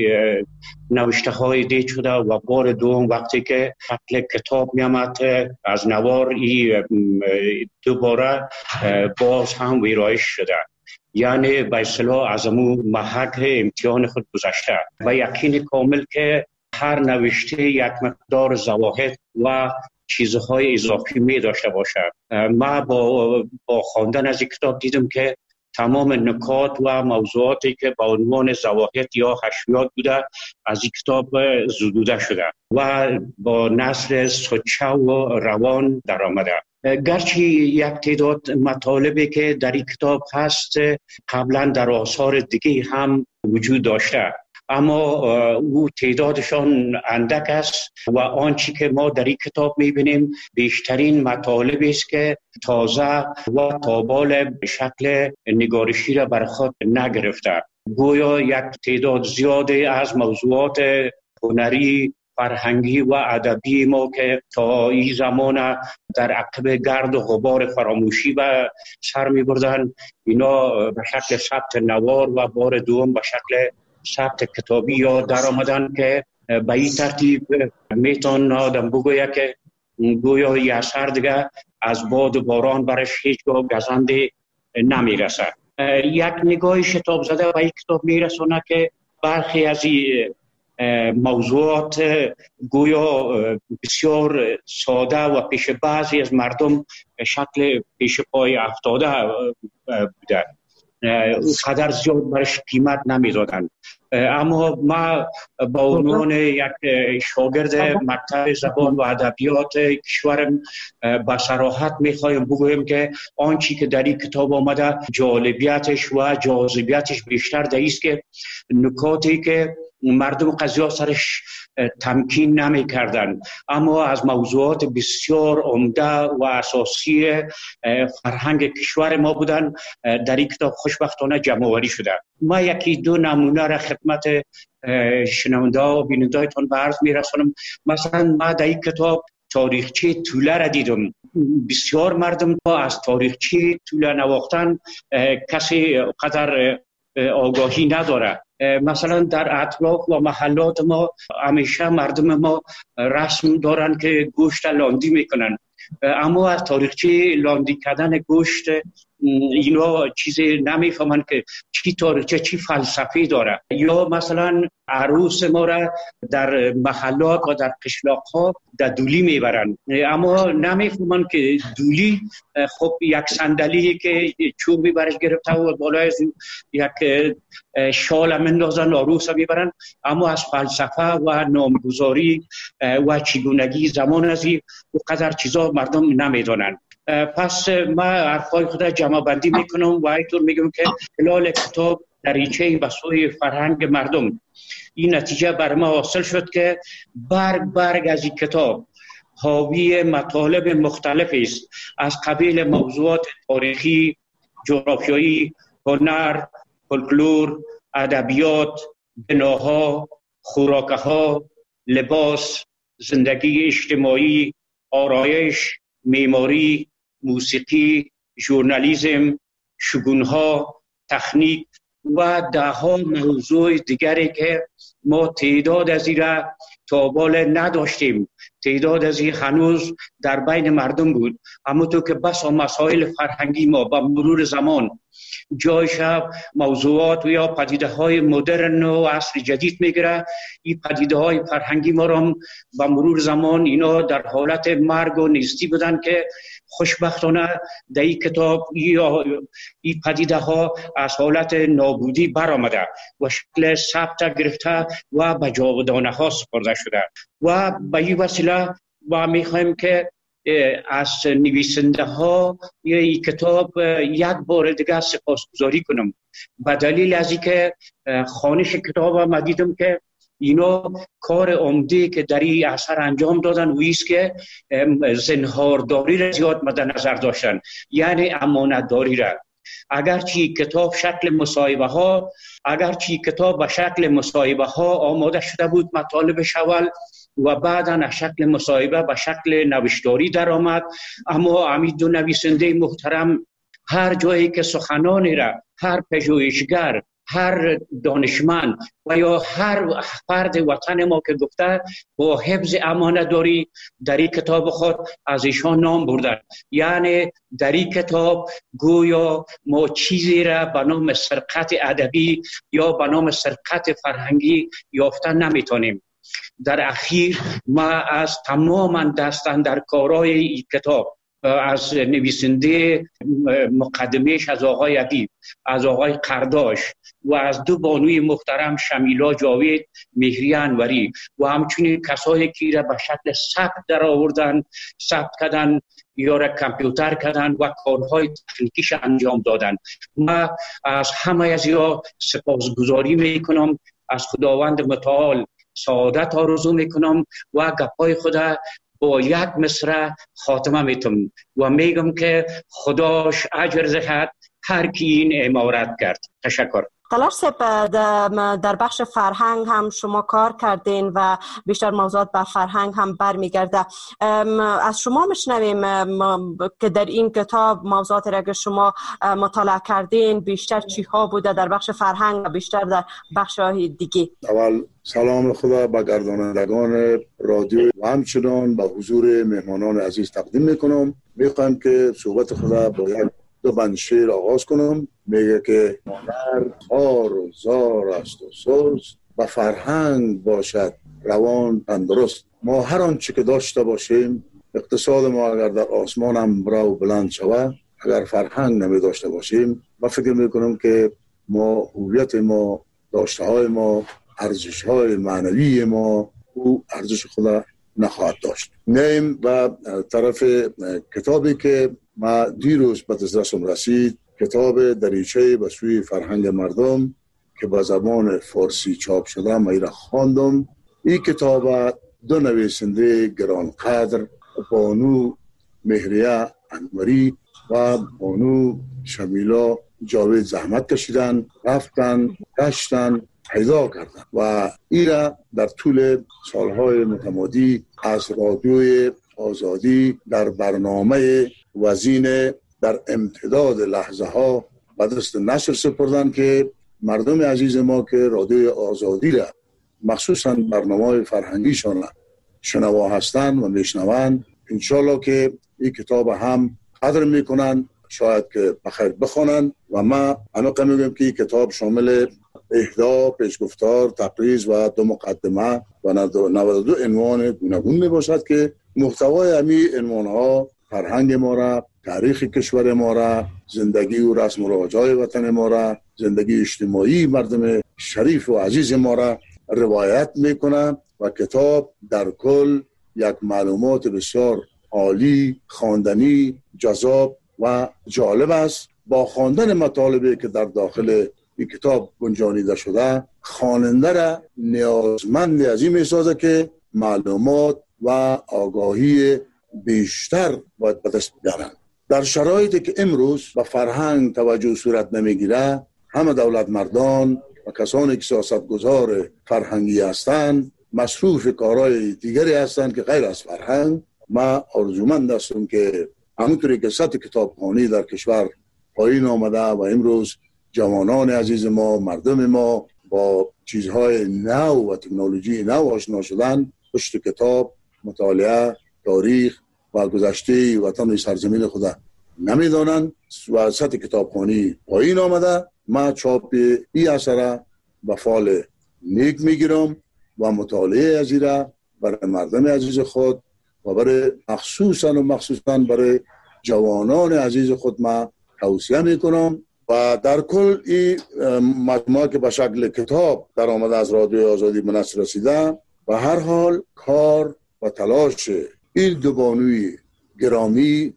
نوشته های دید شده و بار دوم وقتی که شکل کتاب می آمد از نوار دوباره باز هم ویرایش شده. یعنی به اصطلاح از امو محک امتحان خود گذشته و یقین کامل که هر نوشته یک مقدار زواهد و چیزهای اضافی می داشته باشد. ما با با خواندن از این کتاب دیدم که تمام نکات و موضوعاتی که با عنوان زواهد یا حشویات بوده از این کتاب زدوده شده و با نثر سچه و روان در آمده. گرچه یک تعداد مطالبی که در این کتاب هست قبلا در آثار دیگه هم وجود داشته، اما او تعدادشان اندک است و آنچه که ما در این کتاب میبینیم بیشترین مطالبی است که تازه و تابال به شکل نگارشی را بر خود نگرفته. گویا یک تعداد زیاده از موضوعات هنری، فرهنگی و ادبی ما که تا این زمان در عقب گرد و غبار فراموشی به سر می بردن، اینا به شکل ثبت نوار و بار دوم به شکل ثبت کتابی یا در آمدن که به این ترتیب میتون آدم بگوید که گویا یه اثر دیگه از باد و باران برش هیچگاه گزنده نمیرسد. یک نگاه شتاب زده به این کتاب میرسونه که برخی از این موضوعات گویا بسیار ساده و پیش بعضی از مردم شکل پیش پای افتاده بوده، قدر زیاد برش قیمت نمیدادن. اما ما با عنوان یک شاگرد مکتب زبان و ادبیات کشورم با صراحت میخوایم بگویم که آنچه که در این کتاب آمده جالبیتش و جاذبیتش بیشتر در است که نکاتی که مردم قضیه سرش تمکین نمی کردن اما از موضوعات بسیار عمده و اساسی فرهنگ کشور ما بودن در این کتاب خوشبختانه جمع آوری شده. ما یکی دو نمونه را خدمت شنونده و بیننده‌تان به عرض می‌رسانم. مثلا ما در این کتاب تاریخچه توله را دیدم. بسیار مردم از تاریخچه توله نواختن کسی قدر آگاهی نداره. مثلا در اطراف و محلات ما همیشه مردم ما رسم دارن که گوشت لاندی میکنن، اما از تاریخچه لاندی کردن گوشت اینا چیزی نمیفهمن که چی تاریخچه چی فلسفی داره. یا مثلا عروس ما را در محلات و در قشلاق ها در دولی میبرن اما نمیفهمن که دولی خب یک صندلی که چوبی برش گرفته و بالای یک شال مندازن عروس میبرن، اما از فلسفه و نامگذاری و چگونگی زمان ازی و قدر چیزا مردم نمیدونن. پس ما حرفای خود جمع بندی میکنم و اینطور میگم که خلال کتاب دریچه به سوی فرهنگ مردم این نتیجه بر ما حاصل شد که برگ برگ از این کتاب حاوی مطالب مختلفی است، از قبیل موضوعات تاریخی، جغرافیایی، هنر، فولکلور، ادبیات، بناها، خوراکها، لباس، زندگی اجتماعی، آرایش، معماری، موسیقی، ژورنالیسم، شگونها، تکنیک و ده ها موضوع دیگری که ما تعداد از این را تا بال نداشتیم. تعداد از این هنوز در بین مردم بود، اما تو که بس مسائل فرهنگی ما با مرور زمان جایش موضوعات و یا پدیده های مدرن و عصر جدید میگیره. این پدیده های فرهنگی ما را با مرور زمان اینا در حالت مرگ و نیستی بودن که خوشبختانه در این کتاب این پدیده ها از حالت نابودی برآمده و شکل ثبت گرفته و به جاودانه ها سپرده شده. و به این وسیله ما میخوایم که از نویسنده ها این کتاب یک بار دیگه سپاسگزاری کنم، به دلیل از اینکه خوانش کتاب ما دیدم که اینا کار عمده که در این اثر انجام دادن و ایست که زنهارداری را زیاد مد نظر داشتن، یعنی امانتداری را. اگرچه کتاب شکل مصاحبه ها اگرچه کتاب به شکل مصاحبه ها آماده شده بود مطالبش اول و بعدا از شکل مصاحبه به شکل نوشتاری در آمد، اما امید دو نویسنده محترم هر جایی که سخنانی را هر پژوهشگر، هر دانشمند و یا هر فرد وطن ما که گفته با حفظ امانتداری در این کتاب خود از ایشان نام بردن. یعنی در این کتاب گویا ما چیزی را به نام سرقت ادبی یا به نام سرقت فرهنگی یافتن نمیتونیم. در اخیر ما از تمام دستاندرکارای این کتاب، از نویسنده مقدمهش از آقای ادیب، از آقای قرداش و از دو بانوی محترم شمیلا جاوید، مهری انوری و همچنین کسایی که را به شکل ثبت در آوردن، ثبت کردن یا را کامپیوتر کردن و کارهای تکنیکیش انجام دادن. ما از همه از یا سپاسگزاری میکنم، از خداوند متعال سعادت آرزو میکنم و گپای خدا با یک مصرع خاتمه میتونم و میگم که خداش اجر دهد هر کی این امارت کرد. تشکر. تلاش صاحب، در بخش فرهنگ هم شما کار کردین و بیشتر موضوعات بر فرهنگ هم برمیگرده. از شما میشنویم که در این کتاب موضوعات را که شما مطالعه کردین بیشتر چی ها بوده در بخش فرهنگ و بیشتر در بخش های دیگه؟ اول سلام خدا به گردانندگان رادیو و همچنان به حضور مهمانان عزیز تقدیم میکنم. میخوایم که صحبت خدا با یک دو بند شعر آغاز کنم. میگه که هنر خار و زار است و سوز، و فرهنگ باشد روان تندرست. ما هر آنچه که داشته باشیم، اقتصاد ما اگر در آسمان هم برا و بلند شود، اگر فرهنگ نمی داشته باشیم، ما فکر میکنم که ما هویت ما، داشته های ما، ارزش های معنوی ما او ارزش خدا نخواهد داشت. نیم و طرف کتابی که ما دیروز به دسترسم رسید، کتاب دریچه به سوی فرهنگ مردم که به زبان فارسی چاپ شده، من را خواندم. این کتاب دو نویسنده گرانقدر، بانو مهریه انوری و بانو شمیلا جاوید زحمت کشیدن، رفتن، گشتن، پیدا کردن و ایرا در طول سالهای متمادی از رادیوی آزادی در برنامه وزین در امتداد لحظه ها به دست نشر سپردن که مردم عزیز ما که رادیوی آزادی را مخصوصا برنامه فرهنگیشان شنوا هستند و میشنوند، انشالله که این کتاب هم قدر میکنن، شاید که بخیر بخونن. و ما همه میگم که این کتاب شامل اهدا، پیشگفتار، تقریض و دو مقدمه و نود و دو عنوان گوناگون می باشد که محتوای همین عنوان ها فرهنگ ما را، تاریخ کشور ما را، زندگی و رسم و رواج‌های وطن ما را، زندگی اجتماعی مردم شریف و عزیز ما را روایت میکنه و کتاب در کل یک معلومات بسیار عالی، خواندنی، جذاب و جالب است. با خواندن مطالبی که در داخل این کتاب گنجانیده شده، خواننده را نیازمند از این میسازه که معلومات و آگاهی بیشتر باید به دست بیارن. در شرایطی که امروز به فرهنگ توجه صورت نمیگیره، همه دولت مردان و کسانی که سیاستگزار فرهنگی هستند مصروف کارهای دیگری هستند که غیر از فرهنگ. ما آرزومند هستم که همونطوری که سطح کتابخوانی در کشور پایین آمده و امروز جوانان عزیز ما، مردم ما با چیزهای نو و تکنولوژی نو آشنا شدن، پشت کتاب، مطالعه، تاریخ و گذشته وطن و سرزمین خود نمیدانند و سطح کتابخوانی پایین آمده. ما چاپ این اثر به فال نیک میگیرم و مطالعه از را برای مردم عزیز خود و برای مخصوصا و مخصوصا برای جوانان عزیز خود ما توصیه میکنم. و در کل این مجموعه که به شکل کتاب در آمده از رادیو آزادی به نشر رسیده، و هر حال کار و تلاش این دو بانوی گرامی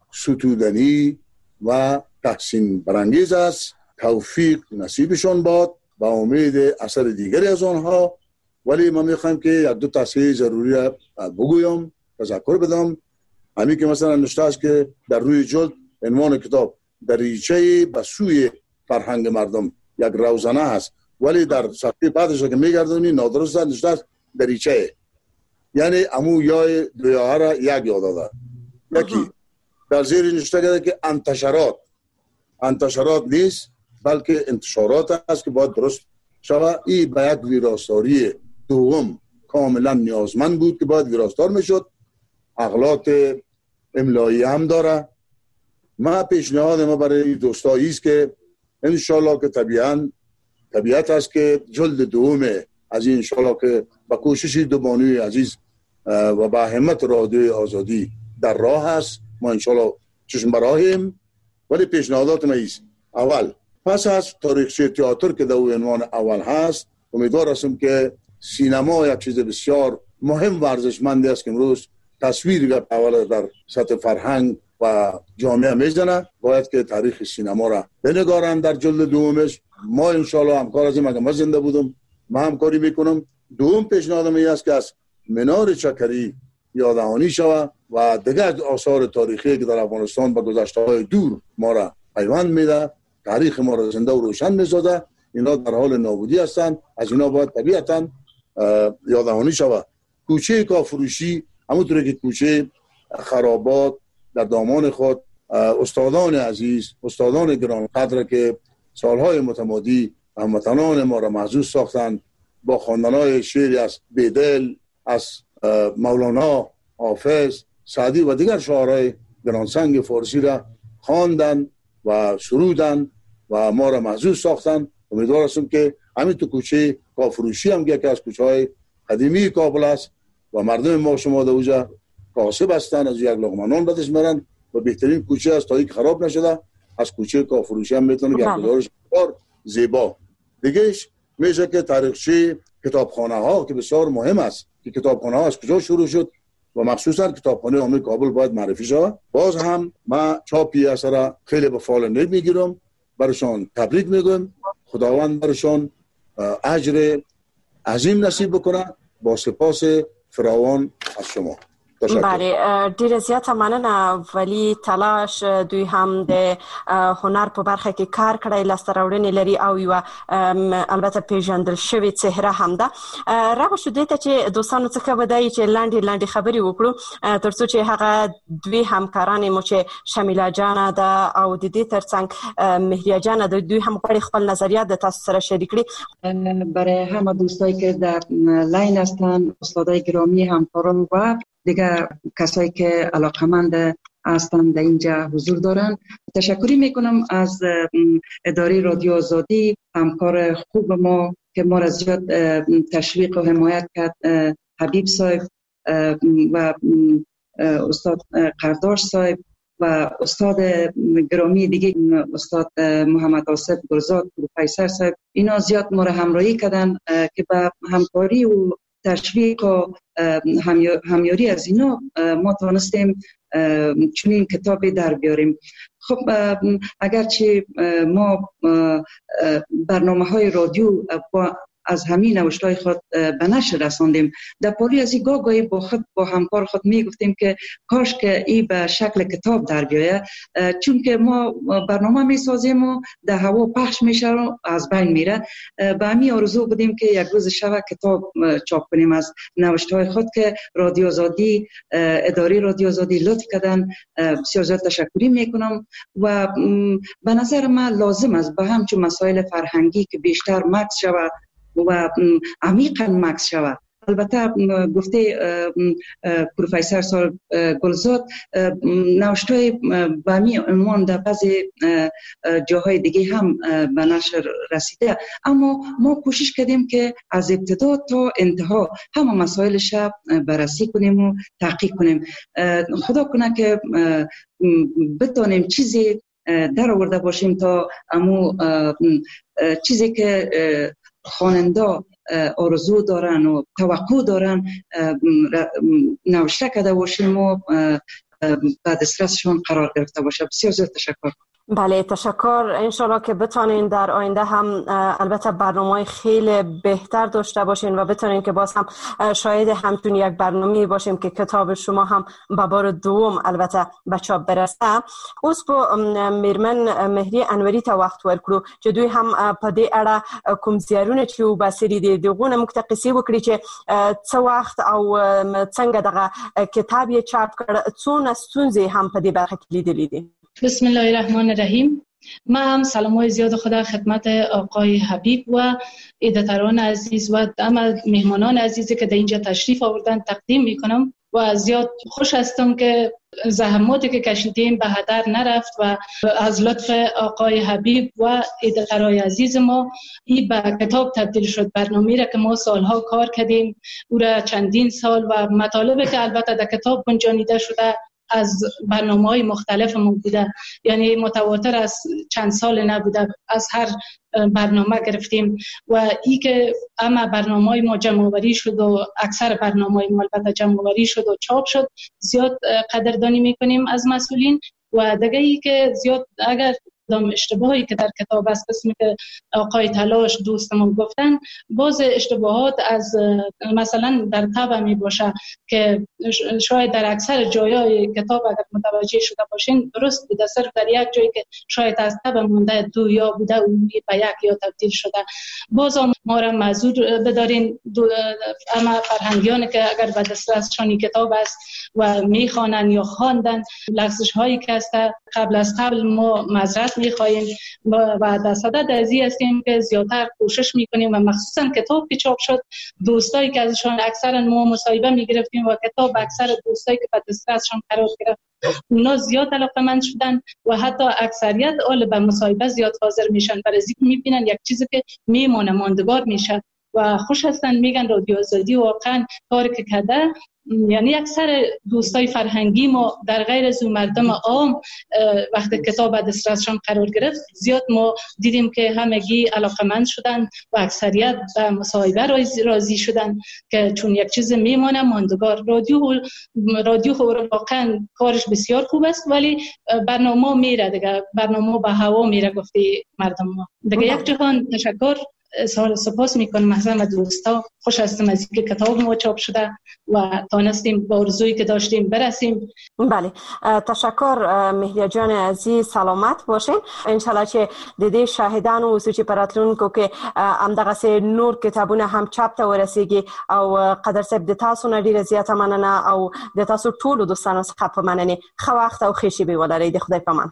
ستودنی و تحسین برانگیز است. توفیق نصیبشان باد با امید اثر دیگری از آنها. ولی ما میخوایم که یک دو تصحیح ضروری بگویم، تذکر بدم. همین که مثلا نوشته است که در روی جلد عنوان کتاب دریچه به سوی فرهنگ مردم، یک روزنه است، ولی در صفحه بعدش که میگردونی نادرست است، نوشته است دریچه، یعنی امو یا دو یا را یک یاد داده. یکی در زیر نوشته کرده که انتشارات انتشارات نیست بلکه انتشارات است که باید درست شود. این به یک ویراستاری دوم کاملا نیازمند بود که باید ویراستار میشد. اغلاط املایی هم داره. ما پیشنهاد ما برای دوستایی است که انشالله که طبیعاً طبیعت است که جلد دوم از این انشالله که با کوشش دو بانوی عزیز و با همت رادیو آزادی در راه است. ما انشالله چشم براهیم. ولی پیشنهادات ما ایست: اول پس از تاریخچه تئاتر که در عنوان اول هست، امیدوار هستم که سینما یک چیز بسیار مهم و ارزشمند است که امروز تصویری که اول در سطح فرهنگ و جامعه میزنه، باید که تاریخ سینما را بنگارن در جلد دومش. ما انشالله همکار هستیم. اگر ما زنده بودم ما همکاری میکنم. دوم پیشنهادم این است که از منار چکری یاددهانی شود و دیگر آثار تاریخی که در افغانستان با گذشته‌های دور ما را پیوند میده، تاریخ ما را زنده و روشن میسازه، اینا در حال نابودی هستند. از اینا باید طبیعتاً یاددهانی شود. کوچه کافروشی، همونطوری که کوچه خرابات در دامان خود استادان عزیز، استادان گرانقدر که سالهای متمادی هموطنان ما را محظوظ ساختند، با خواندن‌های شعری از بیدل، از مولانا، حافظ، سعدی و دیگر شاعرای گرانسنگ فارسی را خواندند و سرودند و ما را محظوظ ساختند. امیدوار هستم که همین تو کوچه کافروشی هم یکی از کوچه‌های قدیمی کابل است و مردم ما شما در اوجا کاسب هستند، از یک لقمه نان بدش میرن و بهترین کوچه است تا این خراب نشده. از کوچه کافروشی هم میتونه یک گزارش بسیار زیبا. دیگهش میشه که تاریخچه کتابخانه ها که بسیار مهم است که کتابخانه ها از کجا شروع شد و مخصوصا کتابخانه عمومی کابل باید معرفی شود. باز هم ما چاپی اثر خیلی به فال نیک میگیرم، برشان تبریک میگم. خداوند برشان اجر عظیم نصیب بکنه. با سپاس فراوان از شما. بله، ډیر زیاته مننه. ولی تلاش دوی هم د هنر په برخه کې کار کړی، لاسته راوړنې لري او یو البته پیژندل شوی چهره هم ده. راغو شو دې ته چې دوستانو څخه ودای چې لاندې لاندې خبرې وکړو ترڅو چې هغه دوی همکاران مو چې شمیله جان ده او د دې ترڅنګ مهریه جان ده، دوی هم غواړي خپل نظریات د تاسو سره شریک کړي. برای همه دوستایی که در لاین هستن، استادای گرامی، همکاران و دیگر کسایی که علاقمند هستند در اینجا حضور دارن، تشکری میکنم از اداره رادیو آزادی، همکار خوب ما که ما را زیاد تشویق و حمایت کرد، حبیب صاحب و استاد قرداش صاحب و استاد گرامی دیگه استاد محمد آصف گلزاد، پروفسور صاحب. اینا زیاد ما را همراهی کردن که به همکاری و تشویق و همیاری از اینا ما توانستیم چنین کتابی در بیاریم. خب اگرچه ما برنامه های رادیو با از همین نوشتای خود به نشر رساندیم. در پاری از این گاهی با خود با همکار خود می گفتیم که کاش که این به شکل کتاب در بیاید، چون که ما برنامه می سازیم و در هوا پخش میشه و از بین میره. به همین آرزو بودیم که یک روز شب کتاب چاپ کنیم از نوشتهای خود که رادیو آزادی، اداره رادیو آزادی لطف کردن. بسیار زیاد تشکری میکنم و به نظر من لازم است به همچون مسائل فرهنگی که بیشتر مکس شود و عمیقا مکس شود. البته گفته پروفسور سال گلزاد نوشتای به همین عنوان در بعضی جاهای دیگه هم به نشر رسیده، اما ما کوشش کردیم که از ابتدا تا انتها همه مسائلش بررسی کنیم و تحقیق کنیم. خدا کنه که بتونیم چیزی در آورده باشیم تا امو چیزی که خواننده آرزو دارن و توقع دارن نوشته کرده باشیم و بعد دسترسشون قرار گرفته باشه. بسیار زیاد تشکر. بله تشکر. انشالله که بتونین در آینده هم البته برنامه خیلی بهتر داشته باشین و بتونین که باز هم شاید همچون یک برنامه باشیم که کتاب شما هم به بار دوم البته به چاپ برسه. اوس په میرمن مهری انوری ته وخت ورکړو چې دوی هم په دې اړه کوم زیارونه چې وباسري دي دغه متقسی وکړي چې څو وخت او څنګه دغه کتاب یې چاپ کړ، څونه ستونزې هم په دې برخه کې لیدلې دي. بسم الله الرحمن الرحیم. من هم سلامای زیاد خدا خدمت آقای حبیب و ایده‌تران عزیز و همه مهمانان عزیزی که در اینجا تشریف آوردن تقدیم میکنم و زیاد خوش هستم که زحماتی که کشیدیم به هدر نرفت و از لطف آقای حبیب و ایده‌ترای عزیز ما این به کتاب تبدیل شد. برنامه‌ای را که ما سالها کار کردیم او را چندین سال و مطالبی که البته در کتاب گنجانیده شده از برنامه‌های مختلف ما بوده، یعنی متواتر از چند سال نبوده، از هر برنامه گرفتیم و ای که اما برنامه‌های ما جمع‌آوری شد و اکثر برنامه‌های ما البته جمع‌آوری شد و چاپ شد، زیاد قدردانی میکنیم از مسئولین. و دیگه ای که زیاد اگر دام اشتباهی که در کتاب است قسمی که آقای تلاش دوستمون گفتن، باز اشتباهات از مثلا در طبع می باشه که شاید در اکثر جایای کتاب اگر متوجه شده باشین درست بوده، صرف در یک جایی که شاید از طبع مونده دو یا بوده اون به یک یا تبدیل شده. باز ما را معذور بدارین اما فرهنگیانی که اگر به دسترسشان کتاب است و میخوانن یا خواندن لغزش هایی که است قبل از قبل ما معذرت میخواهیم و در صدد ازی هستیم که زیادتر کوشش میکنیم و مخصوصا کتاب که چاپ شد دوستایی که ازشان اکثرا ما مصاحبه میگرفتیم و کتاب اکثر دوستایی که به دسترسشان قرار گرفت اونا زیاد علاقه‌مند شدن و حتی اکثریت اول به مصاحبه زیاد حاضر میشن، برای اینکه میبینن یک چیزی که میمونه ماندگار میشه و خوش هستن. میگن رادیو آزادی واقعا کاری که کرده، یعنی اکثر دوستای فرهنگی ما در غیر از مردم عام وقتی کتاب دسترسشان قرار گرفت زیاد ما دیدیم که همگی علاقه‌مند شدن و اکثریت به مصاحبه راضی شدن که چون یک چیز میمونه ماندگار. رادیو رادیو واقعا کارش بسیار خوب است ولی برنامه میره دیگه، برنامه به هوا میره گفته مردم ما دیگه. یک جهان تشکر سال سپاس میکنم از همه دوستا. خوش هستم از اینکه کتاب ما چاپ شده و تانستیم به آرزویی که داشتیم برسیم. بله تشکر مهریه جان عزیز، سلامت باشین. انشالله چې د دې شاهدانو اوسو چې پراتلونکو کې همدغه سه نور کتابونه هم چاپ ته ورسیږي او قدر صاحب د تاسو نه ډیره زیاته مننه او د تاسو ټولو دوستانو څخه په مننه. ښه وخت او ښه شیبې ولرئ. د خدای په امان.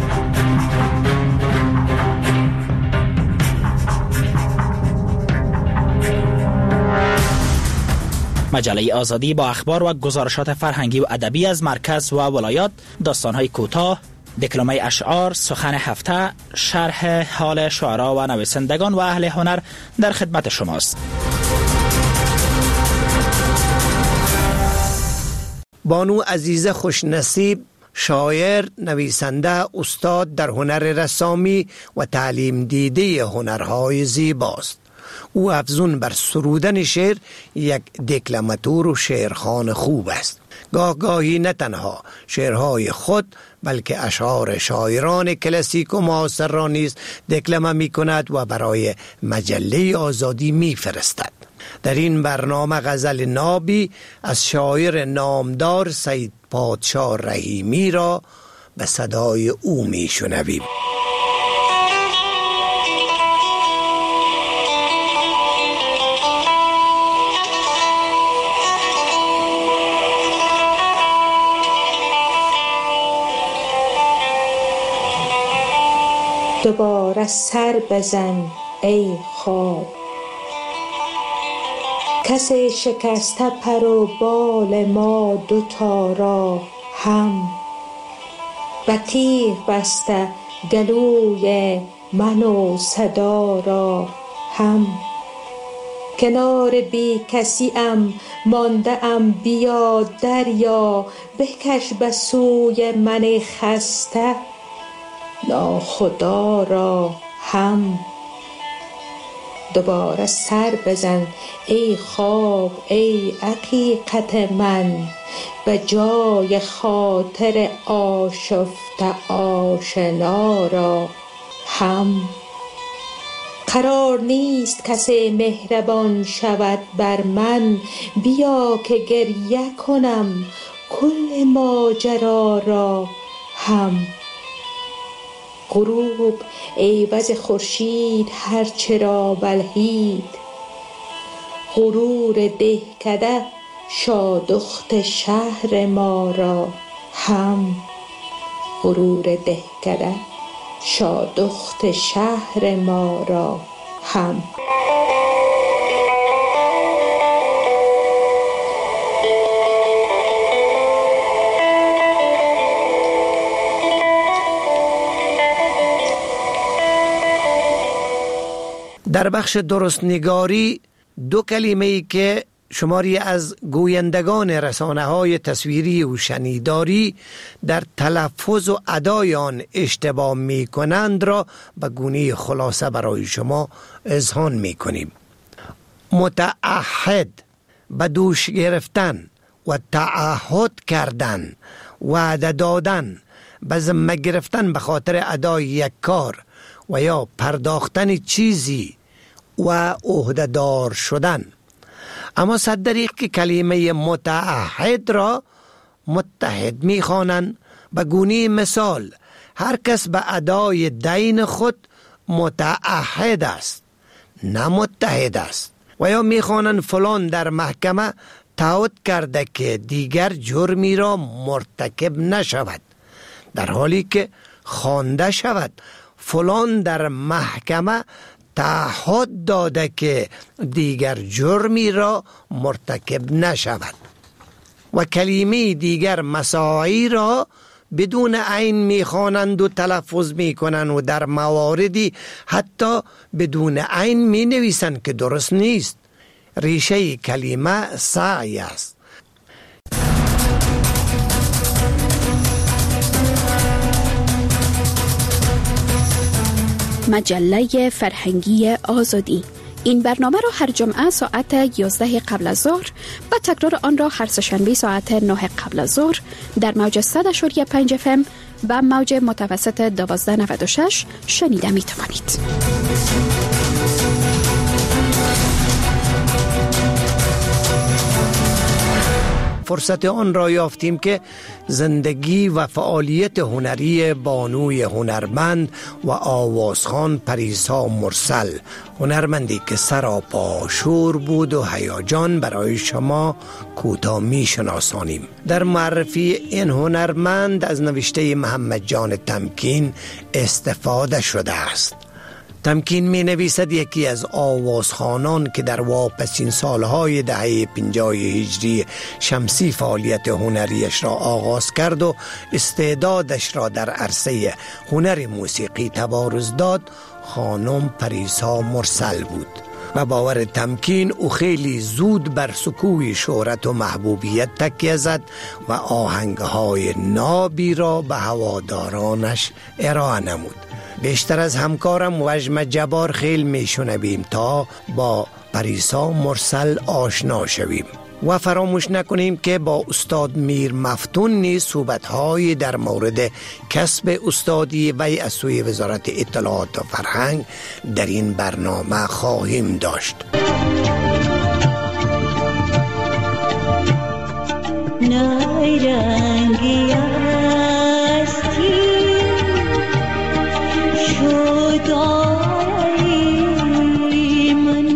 مجله آزادی با اخبار و گزارشات فرهنگی و ادبی از مرکز و ولایات، داستان‌های کوتاه، دکلمه اشعار، سخن هفته، شرح حال شعرا و نویسندگان و اهل هنر در خدمت شماست. بانو عزیزه خوشنصیب، شاعر، نویسنده، استاد در هنر رسامی و تعلیم دیده هنرهای زیباست. او افزون بر سرودن شعر یک دکلماتور و شعرخوان خوب است. گاه گاهی نه تنها شعرهای خود بلکه اشعار شاعران کلاسیک و معاصر را نیز دکلمه می کند و برای مجله آزادی می فرستد. در این برنامه غزل نابی از شاعر نامدار سید پادشاه رحیمی را به صدای او می شنویم. دوباره سر بزن ای خواب، کسی شکسته پر و بال ما دوتا را هم، و تیغ بسته گلوی من و صدا را هم. کنار بی کسی ام مانده ام، بیا دریا بکش به سوی من خسته ناخدا را هم. دوباره سر بزن ای خواب ای حقیقت من، به جای خاطر آشفته آشنا را هم. قرار نیست کسی مهربان شود بر من، بیا که گریه کنم کل ماجرا را هم. غروب عوض خورشید هر چرا بلهید، غرور دهکده شادخت شهر ما را هم. غرور دهکده شادخت شهر ما را هم. در بخش درستنگاری دو کلمه‌ای که شماری از گویندگان رسانه‌های تصویری و شنیداری در تلفظ و ادای آن اشتباه می‌کنند را به گونه خلاصه برای شما اذعان می‌کنیم. متعهد، به دوش گرفتن و تعهد کردن، وعده دادن، به ذمه گرفتن به خاطر ادای یک کار و یا پرداختن چیزی و عهده‌دار شدن. اما صد دریغ که کلمه متعهد را متحد می خوانند. به گونه مثال هر کس به ادای دین خود متعهد است، نه متحد است. و یا می خوانند فلان در محکمه تعهد کرده که دیگر جرمی را مرتکب نشود، در حالی که خوانده شود فلان در محکمه تعهد داده که دیگر جرمی را مرتکب نشود. و کلمه دیگر مساعی را بدون عین میخوانند و تلفظ میکنند و در مواردی حتی بدون عین می نویسند که درست نیست. ریشه کلمه سعی است. مجله فرهنگی آزادی. این برنامه را هر جمعه ساعت یازده قبل از ظهر و تکرار آن را هر سه‌شنبه ساعت نه قبل از ظهر در موج صد و پنج اف ام و موج متوسط دوازده نود و شش شنیده می توانید. فرصت آن را یافتیم که زندگی و فعالیت هنری بانوی هنرمند و آوازخوان پریسا مرسل، هنرمندی که سراپا شور بود و هیجان، برای شما کوتاه می شناسانیم. در معرفی این هنرمند از نوشته محمد جان تمکین استفاده شده است. تمکین می نویسد یکی از آوازخوانان که در واپسین سالهای دهه پنجاه هجری شمسی فعالیت هنریش را آغاز کرد و استعدادش را در عرصه هنر موسیقی تبارز داد، خانم پریسا مرسل بود. و باور تمکین او خیلی زود بر سکوی شهرت و محبوبیت تکیه زد و آهنگهای نابی را به هوادارانش ارائه نمود. بیشتر از همکارم وجم جبار خیل می شنویم تا با پریسا مرسل آشنا شویم. و فراموش نکنیم که با استاد میر مفتون نیز صحبت‌های در مورد کسب استادی وی از سوی وزارت اطلاعات و فرهنگ در این برنامه خواهیم داشت. نایرنگی هستی شدایی من.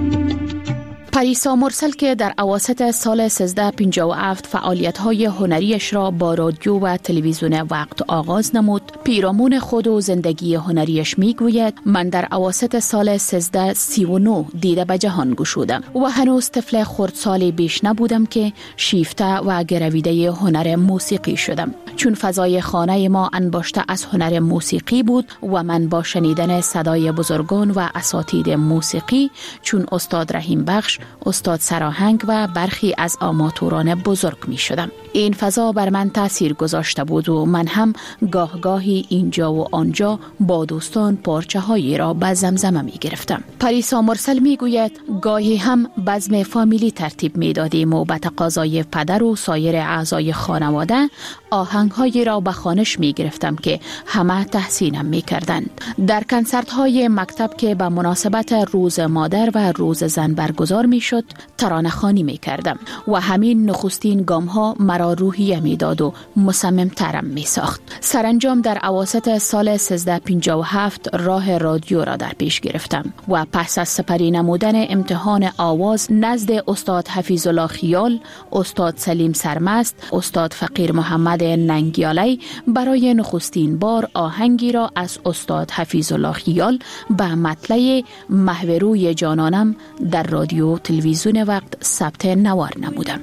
پریسا مرسل که در اواسط سال سیزده پنجاه و هفت فعالیت‌های هنریش را با رادیو و تلویزیون وقت آغاز نمود، پیرامون خود و زندگی هنریش میگوید: من در اواسط سال سیزده سی و نه دیده به جهان گشودم و هنوز طفل خردسالی بیش نبودم که شیفته و گرویده هنر موسیقی شدم، چون فضای خانه ما انباشته از هنر موسیقی بود و من با شنیدن صدای بزرگان و اساتید موسیقی چون استاد رحیم بخش، استاد سراهنگ و برخی از آماتوران بزرگ می شدم. این فضا بر من تاثیر گذاشته بود و من هم گاه گاهی اینجا و آنجا با دوستان پارچه هایی را به زمزمه می گرفتم. پریسا مرسل می گوید: گاهی هم بزم فامیلی ترتیب می دادیم و به تقاضای پدر و سایر اعضای خانواده آهنگ هایی را به خوانش می گرفتم که همه تحسینم می کردند. در کنسرت های مکتب که به مناسبت روز مادر و روز زن برگزار می شد ترانه خوانی می کردم و همین نخستین گام ها مرا روحیه می داد و مصمم ترم می ساخت. سرانجام در اواسط سال سیزده پنجاه و هفت راه رادیو را در پیش گرفتم و پس از سپری نمودن امتحان آواز نزد استاد حفیظ الله خیال، استاد سلیم سرمست، استاد فقیر محمد ننگیالی برای نخستین بار آهنگی را از استاد حفیظ الله خیال به مطلع محوروی جانانم در رادیو تلویزیون وقت ثبت نوار نمودم.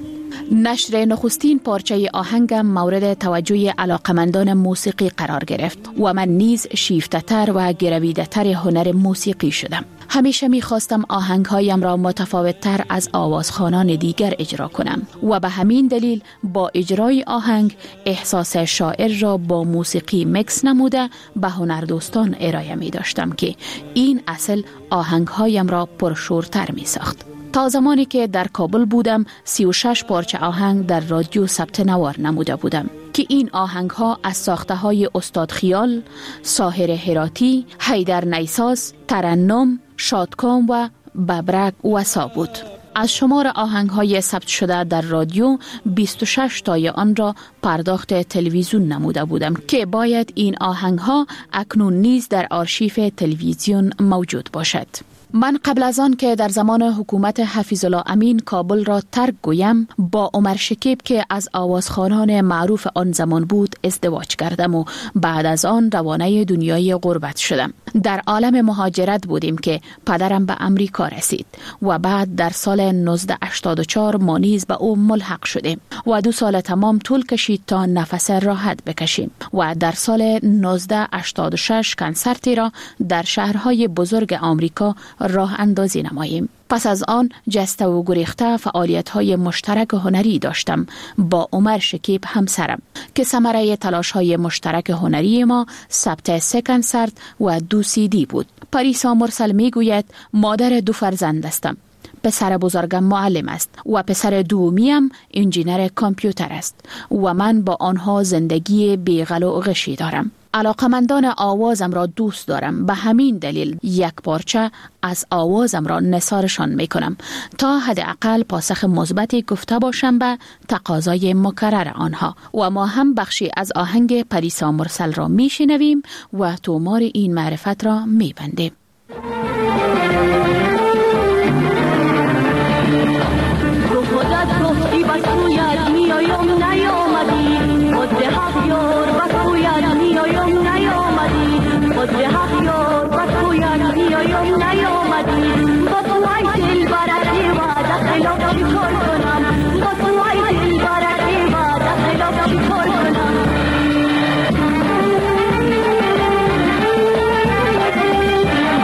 نشر نخستین پارچه آهنگم مورد توجه علاقمندان موسیقی قرار گرفت و من نیز شیفته‌تر و گرویده‌تر هنر موسیقی شدم. همیشه می خواستم آهنگهایم را متفاوت‌تر از آوازخوانان دیگر اجرا کنم و به همین دلیل با اجرای آهنگ احساس شاعر را با موسیقی مکس نموده به هنردوستان ارائه می داشتم که این اصل آهنگهایم را پرشورتر می ساخت. تا زمانی که در کابل بودم سی و شش پارچه آهنگ در رادیو ثبت نوار نموده بودم که این آهنگ ها از ساخته های استاد خیال، ساحر هراتی، حیدر نیساز، ترنم، شادکام و ببرک وسا بود. از شمار آهنگ های ثبت شده در رادیو بیست و شش تای آن را پرداخت تلویزیون نموده بودم که باید این آهنگ ها اکنون نیز در آرشیف تلویزیون موجود باشد. من قبل از آن که در زمان حکومت حفیظ الله امین کابل را ترک گویم با عمر شکیب که از آوازخوانان معروف آن زمان بود ازدواج کردم و بعد از آن روانه دنیای غربت شدم. در عالم مهاجرت بودیم که پدرم به امریکا رسید و بعد در سال نوزده هشتاد و چهار ما نیز به او ملحق شدیم و دو سال تمام طول کشید تا نفس راحت بکشیم و در سال نوزده هشتاد و شش کنسرتی را در شهرهای بزرگ آمریکا راه اندازی نماییم. پس از آن جسته و گریخته فعالیت‌های مشترک هنری داشتم با عمر شکیب همسرم که ثمره تلاش‌های مشترک هنری ما ثبت سه کنسرت و دو سی دی بود. پریسا مرسل میگوید: مادر دو فرزند هستم. پسر بزرگم معلم است و پسر دومیم انجینر کامپیوتر است و من با آنها زندگی بیغل و غشی دارم. علاقمندان آوازم را دوست دارم، به همین دلیل یک پارچه از آوازم را نثارشان می کنم تا حداقل پاسخ مثبتی گفته باشم به تقاضای مکرر آنها و ما هم بخشی از آهنگ پریسا مرسل را می شنویم و تومار این معرفت را می بندیم. Thank you.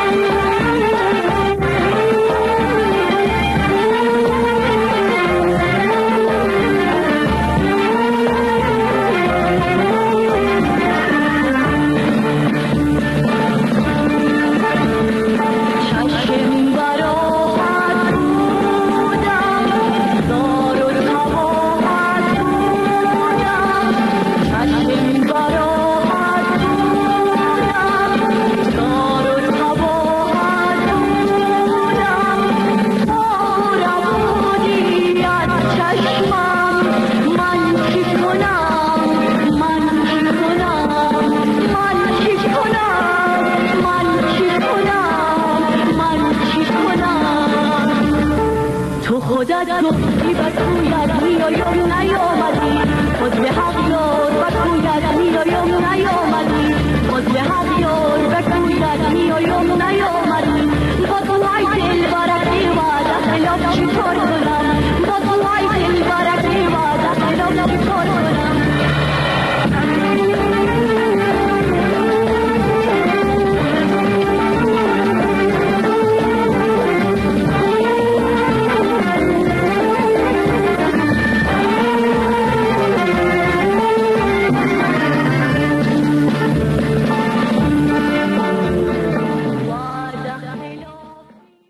خودت گفتی بس رویت میایم